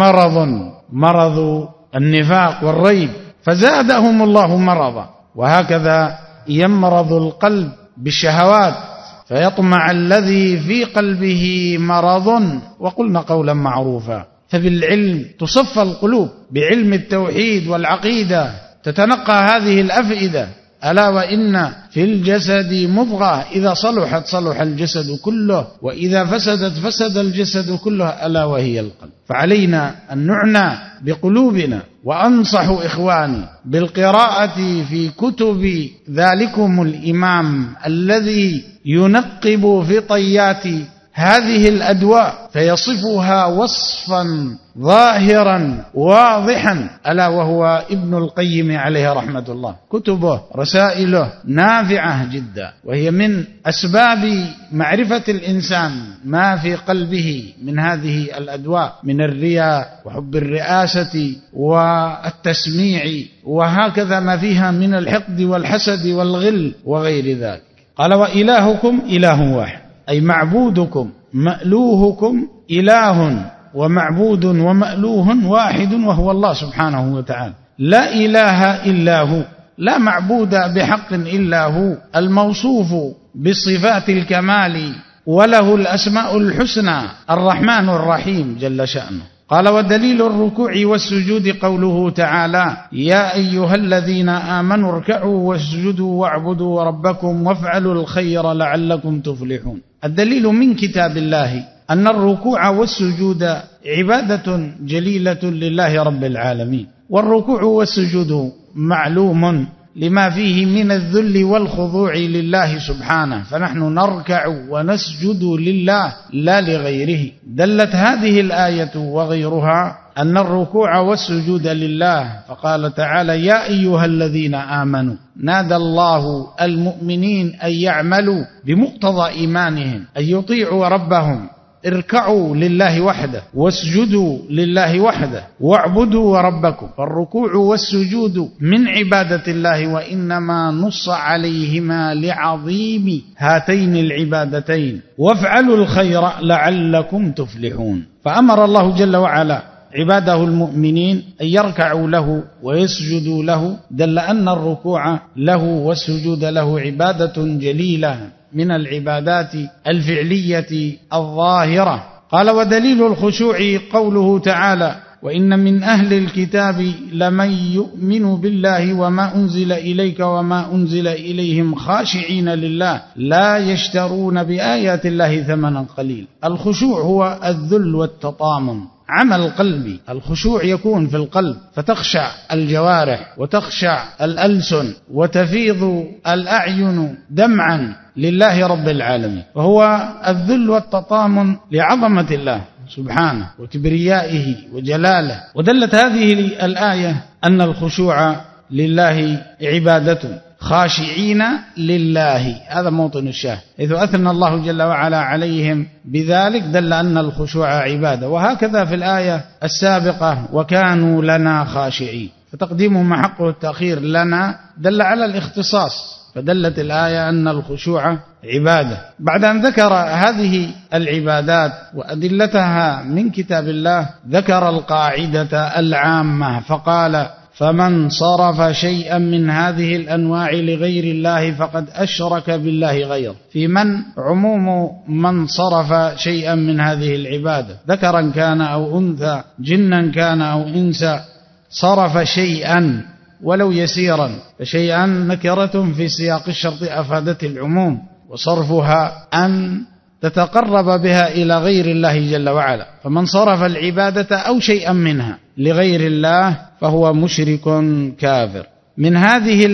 مرض النفاق والريب، فزادهم الله مرضا. وهكذا يمرض القلب بالشهوات، فيطمع الذي في قلبه مرض. وقلنا قولا معروفا. فبالعلم تصفى القلوب، بعلم التوحيد والعقيدة تتنقى هذه الأفئدة. ألا وإن في الجسد مضغة إذا صلحت صلح الجسد كله، وإذا فسدت فسد الجسد كله، ألا وهي القلب. فعلينا أن نعنى بقلوبنا. وأنصح إخواني بالقراءة في كتب ذلكم الإمام الذي ينقب في طيات هذه الأدواء فيصفها وصفا ظاهرا واضحا، ألا وهو ابن القيم عليه رحمة الله. كتبه رسائله نافعة جدا، وهي من أسباب معرفة الإنسان ما في قلبه من هذه الأدواء، من الرياء وحب الرئاسة والتسميع، وهكذا ما فيها من الحقد والحسد والغل وغير ذلك. قال وإلهكم إله واحد، أي معبودكم مألوهكم إله ومعبود ومألوه واحد وهو الله سبحانه وتعالى، لا إله إلا هو، لا معبود بحق إلا هو، الموصوف بصفات الكمال وله الأسماء الحسنى، الرحمن الرحيم جل شأنه. قال ودليل الركوع والسجود قوله تعالى يا أيها الذين آمنوا اركعوا واسجدوا واعبدوا ربكم وافعلوا الخير لعلكم تفلحون. الدليل من كتاب الله أن الركوع والسجود عبادة جليلة لله رب العالمين، والركوع والسجود معلوم لما فيه من الذل والخضوع لله سبحانه، فنحن نركع ونسجد لله لا لغيره. دلت هذه الآية وغيرها أن الركوع والسجود لله، فقال تعالى يا أيها الذين آمنوا، نادى الله المؤمنين أن يعملوا بمقتضى إيمانهم، أن يطيعوا ربهم، اركعوا لله وحده واسجدوا لله وحده واعبدوا ربكم. فالركوع والسجود من عبادة الله، وإنما نص عليهما لعظيم هاتين العبادتين. وافعلوا الخير لعلكم تفلحون. فأمر الله جل وعلا عباده المؤمنين أن يركعوا له ويسجدوا له، دل أن الركوع له والسجود له عبادة جليلة من العبادات الفعلية الظاهرة. قال ودليل الخشوع قوله تعالى وإن من أهل الكتاب لمن يؤمن بالله وما أنزل إليك وما أنزل إليهم خاشعين لله لا يشترون بآيات الله ثمنا قليل. الخشوع هو الذل والتطامن، عمل قلبي. الخشوع يكون في القلب، فتخشع الجوارح وتخشع الألسن وتفيض الأعين دمعا لله رب العالمين، وهو الذل والتطامن لعظمة الله سبحانه وكبريائه وجلاله. ودلت هذه الآية أن الخشوع لله عبادة، خاشعين لله، هذا موطن الشاهد، إذ أثنى الله جل وعلا عليهم بذلك، دل أن الخشوع عبادة. وهكذا في الآية السابقة وكانوا لنا خاشعين، فتقديمه مع حقه التأخير لنا دل على الاختصاص، فدلت الآية أن الخشوع عبادة. بعد أن ذكر هذه العبادات وأدلتها من كتاب الله، ذكر القاعدة العامة فقال فمن صرف شيئا من هذه الأنواع لغير الله فقد أشرك بالله غيره. في من عموم من صرف شيئا من هذه العبادة، ذكرا كان أو أنثى، جنا كان أو إنسا، صرف شيئا ولو يسيرا، فشيئا نكرة في سياق الشرط أفادت العموم، وصرفها أن تتقرب بها إلى غير الله جل وعلا. فمن صرف العبادة أو شيئا منها لغير الله فهو مشرك كافر. من هذه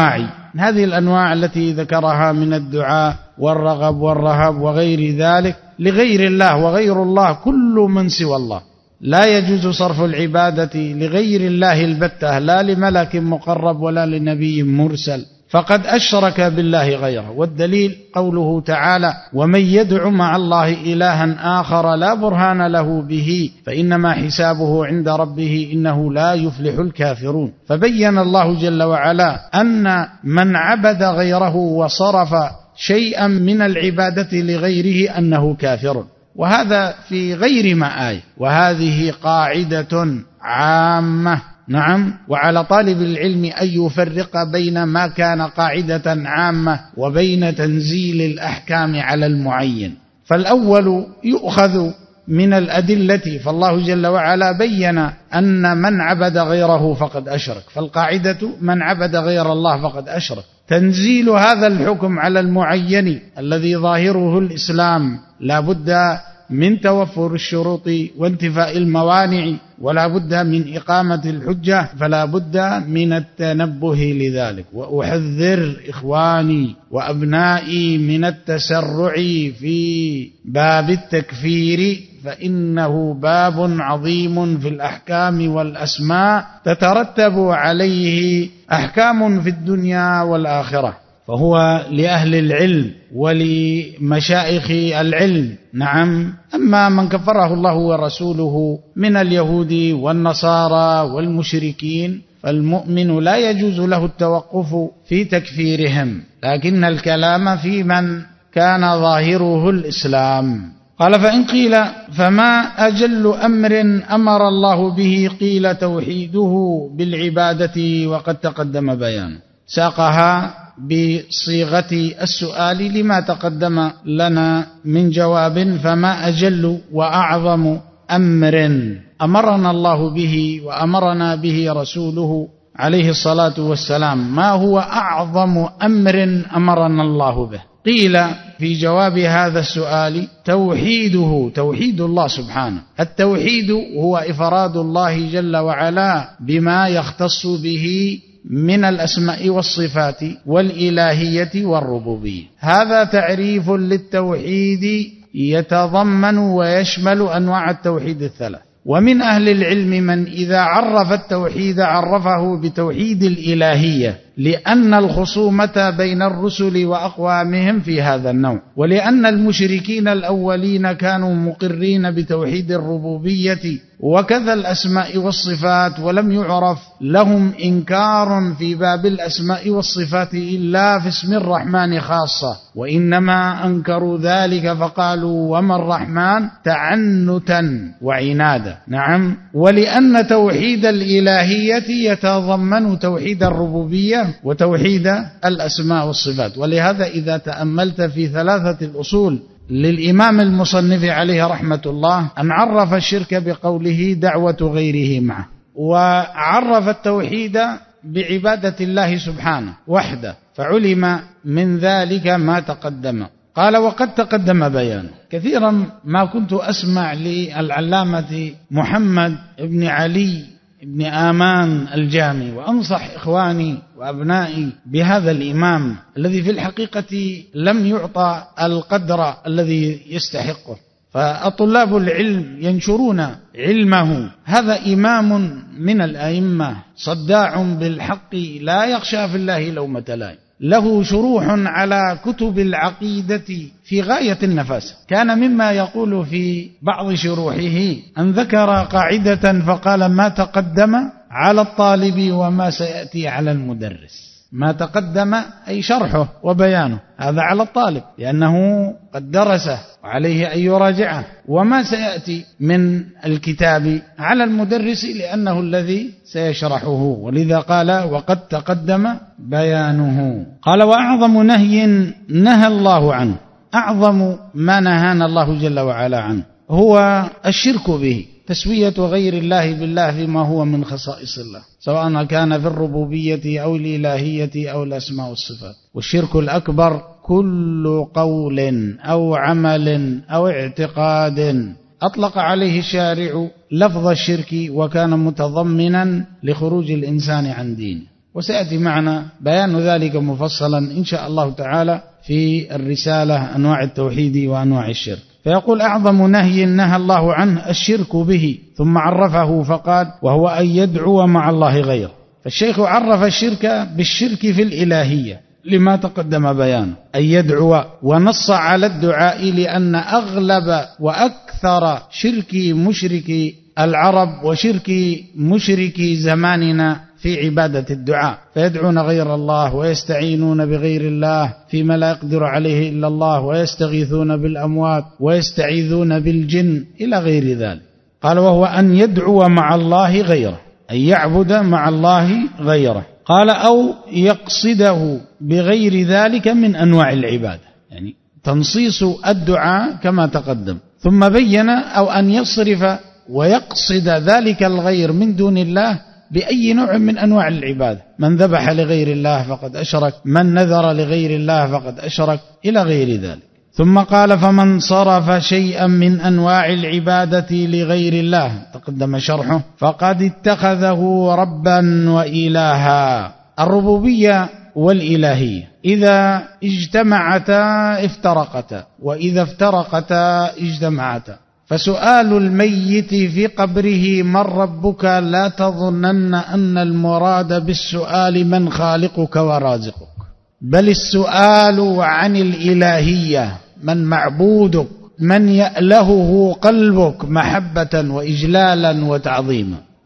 الأنواع التي ذكرها من الدعاء والرغب والرهب وغير ذلك لغير الله، وغير الله كل من سوى الله، لا يجوز صرف العبادة لغير الله البتة، لا لملك مقرب ولا لنبي مرسل، فقد أشرك بالله غيره. والدليل قوله تعالى ومن يدع مع الله إلها آخر لا برهان له به فإنما حسابه عند ربه إنه لا يفلح الكافرون. فبين الله جل وعلا أن من عبد غيره وصرف شيئا من العبادة لغيره أنه كافر، وهذا في غير ما آية، وهذه قاعدة عامة. نعم، وعلى طالب العلم أن يفرق بين ما كان قاعدة عامة وبين تنزيل الأحكام على المعين. فالأول يؤخذ من الأدلة، فالله جل وعلا بين أن من عبد غيره فقد أشرك، فالقاعدة من عبد غير الله فقد أشرك. تنزيل هذا الحكم على المعين الذي ظاهره الإسلام لا بد من توفر الشروط وانتفاء الموانع، ولا بد من إقامة الحجة، فلا بد من التنبه لذلك. وأحذر إخواني وأبنائي من التسرع في باب التكفير، فإنه باب عظيم في الأحكام والأسماء تترتب عليه أحكام في الدنيا والآخرة، فهو لأهل العلم ولمشائخ العلم. نعم، أما من كفره الله ورسوله من اليهود والنصارى والمشركين فالمؤمن لا يجوز له التوقف في تكفيرهم، لكن الكلام في من كان ظاهره الإسلام. قال: فإن قيل فما أجل أمر أمر الله به؟ قيل: توحيده بالعبادة، وقد تقدم بيانه. ساقها بصيغة السؤال لما تقدم لنا من جواب: فما أجل وأعظم أمر أمرنا الله به وأمرنا به رسوله عليه الصلاة والسلام، ما هو أعظم أمر أمرنا الله به؟ قيل في جواب هذا السؤال: توحيده، توحيد الله سبحانه. التوحيد هو إفراد الله جل وعلا بما يختص به من الأسماء والصفات والإلهية والربوبية. هذا تعريف للتوحيد يتضمن ويشمل أنواع التوحيد الثلاث. ومن أهل العلم من إذا عرف التوحيد عرفه بتوحيد الإلهية، لأن الخصومة بين الرسل وأقوامهم في هذا النوع، ولأن المشركين الأولين كانوا مقرين بتوحيد الربوبية وكذا الأسماء والصفات، ولم يعرف لهم إنكار في باب الأسماء والصفات إلا في اسم الرحمن خاصة، وإنما أنكروا ذلك فقالوا: وما الرحمن؟ تعنتا وعنادا. نعم. ولأن توحيد الإلهية يتضمن توحيد الربوبية وتوحيد الأسماء والصفات. ولهذا إذا تأملت في ثلاثة الأصول للإمام المصنف عليه رحمة الله، أن عرف الشرك بقوله: دعوة غيره معه، وعرف التوحيد بعبادة الله سبحانه وحده، فعلم من ذلك ما تقدم. قال: وقد تقدم بيانه. كثيرا ما كنت أسمع للعلامة محمد بن علي بن آمان الجامي، وأنصح إخواني وأبنائي بهذا الإمام الذي في الحقيقة لم يعطى القدر الذي يستحقه، فالطلاب العلم ينشرون علمه. هذا إمام من الأئمة، صداع بالحق، لا يخشى في الله لومة لائم، له شروح على كتب العقيدة في غاية النفاسة. كان مما يقول في بعض شروحه أن ذكر قاعدة فقال: ما تقدم على الطالب وما سيأتي على المدرس. ما تقدم أي شرحه وبيانه، هذا على الطالب لأنه قد درسه وعليه أن يراجعه، وما سيأتي من الكتاب على المدرس لأنه الذي سيشرحه، ولذا قال: وقد تقدم بيانه. قال: وأعظم نهي نهى الله عنه، أعظم ما نهانا الله جل وعلا عنه هو الشرك به، تسوية غير الله بالله فيما هو من خصائص الله، سواء كان في الربوبية أو الإلهية أو الأسماء والصفات. والشرك الأكبر كل قول أو عمل أو اعتقاد أطلق عليه الشارع لفظ الشرك وكان متضمنا لخروج الإنسان عن دينه، وسيأتي معنا بيان ذلك مفصلا إن شاء الله تعالى في الرسالة أنواع التوحيد وأنواع الشرك. فيقول: أعظم نهي نهى الله عنه الشرك به، ثم عرفه فقال: وهو أن يدعو مع الله غيره. فالشيخ عرف الشرك بالشرك في الإلهية لما تقدم بيانه، أن يدعو، ونص على الدعاء لأن أغلب وأكثر شرك مشركي العرب وشرك مشركي زماننا في عبادة الدعاء، فيدعون غير الله ويستعينون بغير الله فيما لا يقدر عليه إلا الله، ويستغيثون بالأموات ويستعيذون بالجن إلى غير ذلك. قال: وهو أن يدعو مع الله غيره، أن يعبد مع الله غيره. قال: أو يقصده بغير ذلك من أنواع العبادة، يعني تنصيص الدعاء كما تقدم. ثم بين: أو أن يصرف ويقصد ذلك الغير من دون الله بأي نوع من أنواع العبادة، من ذبح لغير الله فقد أشرك، من نذر لغير الله فقد أشرك، إلى غير ذلك. ثم قال: فمن صرف شيئا من أنواع العبادة لغير الله، تقدم شرحه، فقد اتخذه ربا وإلها. الربوبية والإلهية إذا اجتمعتا افترقتا، وإذا افترقتا اجتمعتا. فسؤال الميت في قبره من ربك لا تظنن أن المراد بالسؤال من خالقك ورازقك، بل السؤال عن الإلهية، من معبودك، من يألهه قلبك محبة وإجلالا وتعظيما.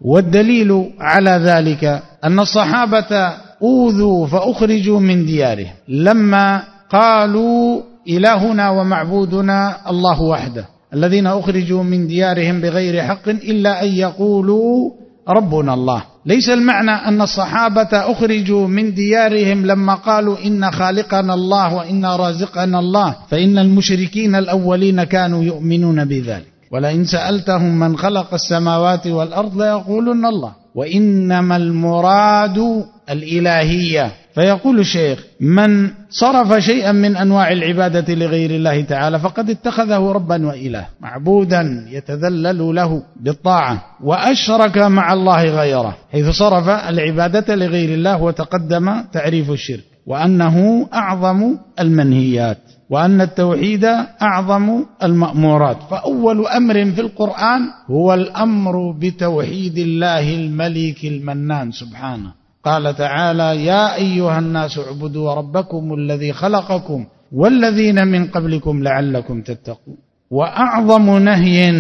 والدليل على ذلك أن الصحابة أوذوا فأخرجوا من ديارهم لما قالوا إلهنا ومعبودنا الله وحده، الذين أخرجوا من ديارهم بغير حق إلا أن يقولوا ربنا الله. ليس المعنى أن الصحابة أخرجوا من ديارهم لما قالوا إن خالقنا الله وإن رازقنا الله، فإن المشركين الأولين كانوا يؤمنون بذلك. ولئن سألتهم من خلق السماوات والأرض ليقولن الله، وإنما المراد الإلهية. فيقول الشيخ: من صرف شيئا من أنواع العبادة لغير الله تعالى فقد اتخذه ربا وإله، معبودا يتذلل له بالطاعة، وأشرك مع الله غيره، حيث صرف العبادة لغير الله. وتقدم تعريف الشرك، وأنه أعظم المنهيات، وأن التوحيد أعظم المأمورات. فأول أمر في القرآن هو الأمر بتوحيد الله الملك المنان سبحانه. قال تعالى: يا أيها الناس اعبدوا ربكم الذي خلقكم والذين من قبلكم لعلكم تتقون. وأعظم نهي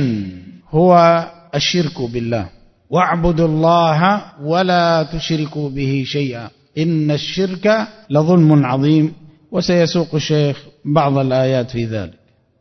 هو الشرك بالله: واعبدوا الله ولا تشركوا به شيئا إن الشرك لظلم عظيم. وسيسوق الشيخ بعض الآيات في ذلك.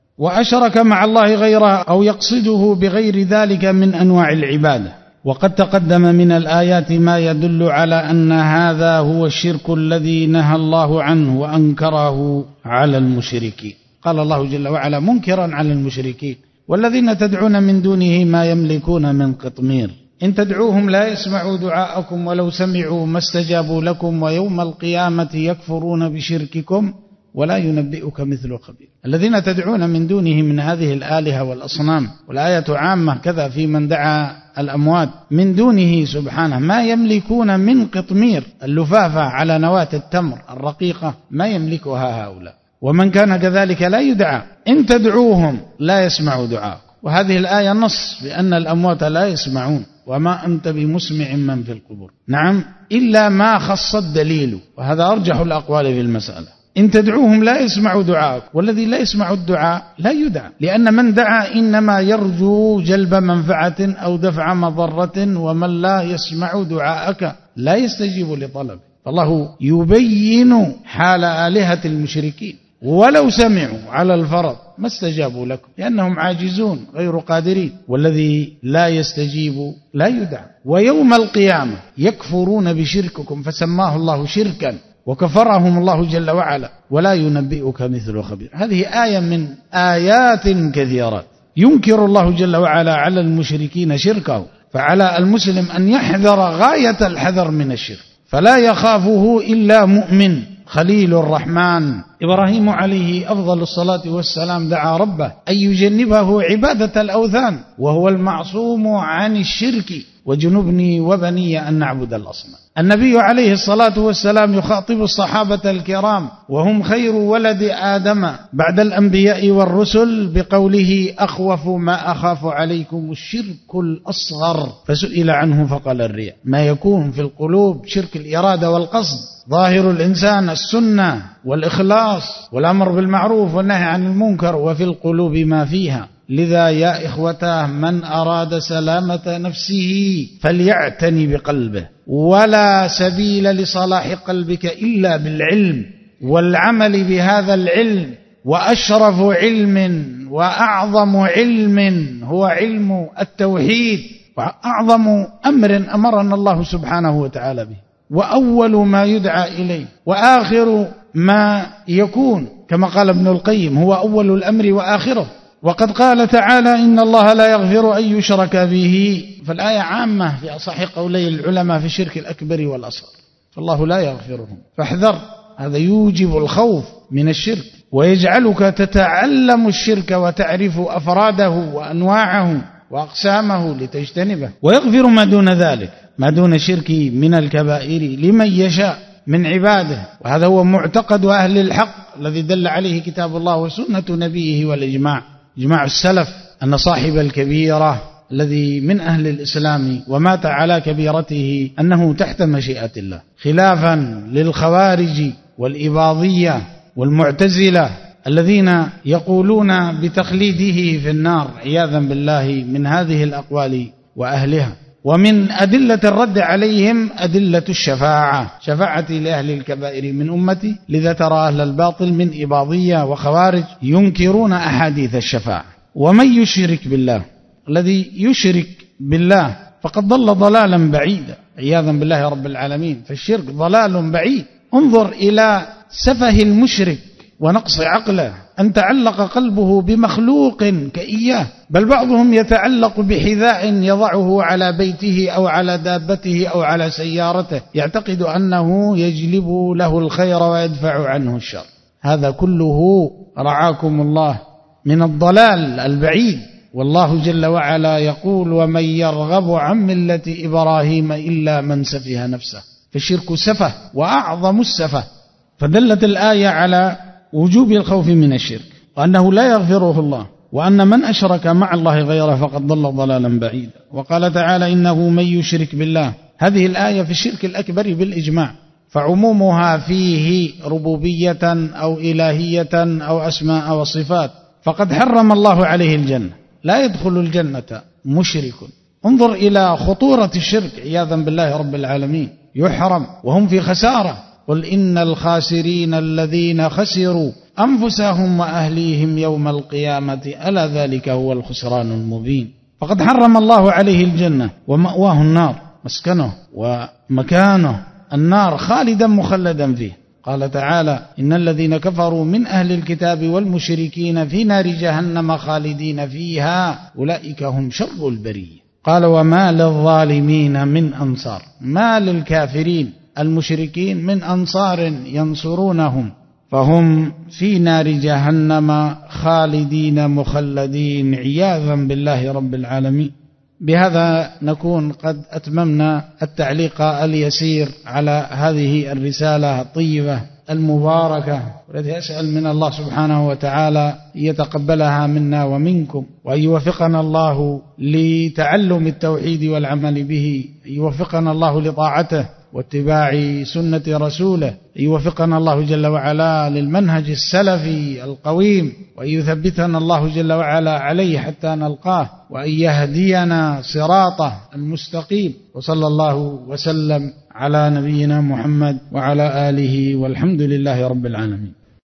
وأشرك مع الله غيره أو يقصده بغير ذلك من أنواع العبادة. وقد تقدم من الآيات ما يدل على أن هذا هو الشرك الذي نهى الله عنه وأنكره على المشركين. قال الله جل وعلا منكرا على المشركين: والذين تدعون من دونه ما يملكون من قطمير إن تدعوهم لا يسمعوا دعاءكم ولو سمعوا ما استجابوا لكم ويوم القيامة يكفرون بشرككم ولا ينبئك مثل خبير. الذين تدعون من دونه من هذه الآلهة والأصنام، والآية عامة كذا في من دعا الأموات من دونه سبحانه، ما يملكون من قطمير، اللفافة على نواة التمر الرقيقة، ما يملكها هؤلاء. ومن كان كذلك لا يدعى. إن تدعوهم لا يسمعوا دعاء. وهذه الآية نص بأن الأموات لا يسمعون، وما أنت بمسمع من في القبور. نعم، إلا ما خص الدليل، وهذا أرجح الأقوال في المسألة. إن تدعوهم لا يسمعوا دعاءك، والذي لا يسمع الدعاء لا يدعى، لأن من دعا إنما يرجو جلب منفعة أو دفع مضرة، ومن لا يسمع دعاءك لا يستجيب لطلبه. فالله يبين حال آلهة المشركين: ولو سمعوا على الفرض ما استجابوا لكم لأنهم عاجزون غير قادرين. والذي لا يستجيب لا يدعى. ويوم القيامة يكفرون بشرككم فسماه الله شركا وكفرهم الله جل وعلا ولا ينبئك مثل خبير. هذه آية من آيات كثيرات ينكر الله جل وعلا على المشركين شركه. فعلى المسلم أن يحذر غاية الحذر من الشرك، فلا يخافه إلا مؤمن. خليل الرحمن إبراهيم عليه أفضل الصلاة والسلام دعا ربه أن يجنبه عبادة الأوثان، وهو المعصوم عن الشرك: وجنبني وبني أن نعبد الأصنام. النبي عليه الصلاة والسلام يخاطب الصحابة الكرام وهم خير ولد آدم بعد الأنبياء والرسل بقوله: أخوف ما أخاف عليكم الشرك الأصغر. فسئل عنه فقال: الرياء، ما يكون في القلوب، شرك الإرادة والقصد. ظاهر الإنسان السنة والإخلاص والأمر بالمعروف والنهي عن المنكر، وفي القلوب ما فيها. لذا يا إخوته، من أراد سلامة نفسه فليعتني بقلبه، ولا سبيل لصلاح قلبك إلا بالعلم والعمل بهذا العلم. وأشرف علم وأعظم علم هو علم التوحيد، وأعظم أمر أمرنا الله سبحانه وتعالى به، وأول ما يدعى إليه، وآخر ما يكون، كما قال ابن القيم: هو أول الأمر وآخره. وقد قال تعالى: إن الله لا يغفر أن يشرك به. فالآية عامة في أصح قولي العلماء في الشرك الأكبر والأصغر، فالله لا يغفرهم. فاحذر، هذا يوجب الخوف من الشرك، ويجعلك تتعلم الشرك وتعرف أفراده وأنواعه وأقسامه لتجتنبه. ويغفر ما دون ذلك، ما دون الشرك من الكبائر، لمن يشاء من عباده. وهذا هو معتقد أهل الحق الذي دل عليه كتاب الله وسنة نبيه والإجماع، إجماع السلف، أن صاحب الكبيرة الذي من أهل الإسلام ومات على كبيرته أنه تحت مشيئة الله، خلافا للخوارج والإباضية والمعتزلة الذين يقولون بتخليده في النار عياذا بالله من هذه الأقوال وأهلها. ومن أدلة الرد عليهم أدلة الشفاعة، شفاعتي لأهل الكبائر من أمتي. لذا ترى أهل الباطل من إباضية وخوارج ينكرون أحاديث الشفاعة. ومن يشرك بالله، الذي يشرك بالله فقد ضل ضلالا بعيدا عياذا بالله رب العالمين. فالشرك ضلال بعيد. انظر إلى سفه المشرك ونقص عقله، أن تعلق قلبه بمخلوق كإياه، بل بعضهم يتعلق بحذاء يضعه على بيته أو على دابته أو على سيارته، يعتقد أنه يجلب له الخير ويدفع عنه الشر. هذا كله رعاكم الله من الضلال البعيد. والله جل وعلا يقول: ومن يرغب عن ملة إبراهيم إلا من سفه نفسه. فالشرك سفه وأعظم السفه. فدلت الآية على وجوب الخوف من الشرك، وأنه لا يغفره الله، وأن من أشرك مع الله غيره فقد ضل ضلالا بعيدا. وقال تعالى: إنه من يشرك بالله. هذه الآية في الشرك الأكبر بالإجماع، فعمومها فيه ربوبية أو إلهية أو أسماء وصفات. فقد حرم الله عليه الجنة، لا يدخل الجنة مشرك. انظر إلى خطورة الشرك عياذا بالله رب العالمين، يحرم وهم في خسارة. قل إن الخاسرين الذين خسروا أنفسهم وأهليهم يوم القيامة ألا ذلك هو الخسران المبين. فقد حرم الله عليه الجنة ومأواه النار، مسكنه ومكانه النار خالدا مخلدا فيه. قال تعالى: إن الذين كفروا من أهل الكتاب والمشركين في نار جهنم خالدين فيها أولئك هم شر البرية. قال: وما للظالمين من أنصار. ما للكافرين المشركين من أنصار ينصرونهم، فهم في نار جهنم خالدين مخلدين عياذا بالله رب العالمين. بهذا نكون قد أتممنا التعليق اليسير على هذه الرسالة الطيبة المباركة، والتي أسأل من الله سبحانه وتعالى يتقبلها منا ومنكم، وأن يوفقنا الله لتعلم التوحيد والعمل به، يوفقنا الله لطاعته واتباع سنة رسوله، يوفقنا الله جل وعلا للمنهج السلفي القويم، وأن يثبتنا الله جل وعلا عليه حتى نلقاه، وأن يهدينا صراطه المستقيم. وصلى الله وسلم على نبينا محمد وعلى آله، والحمد لله رب العالمين.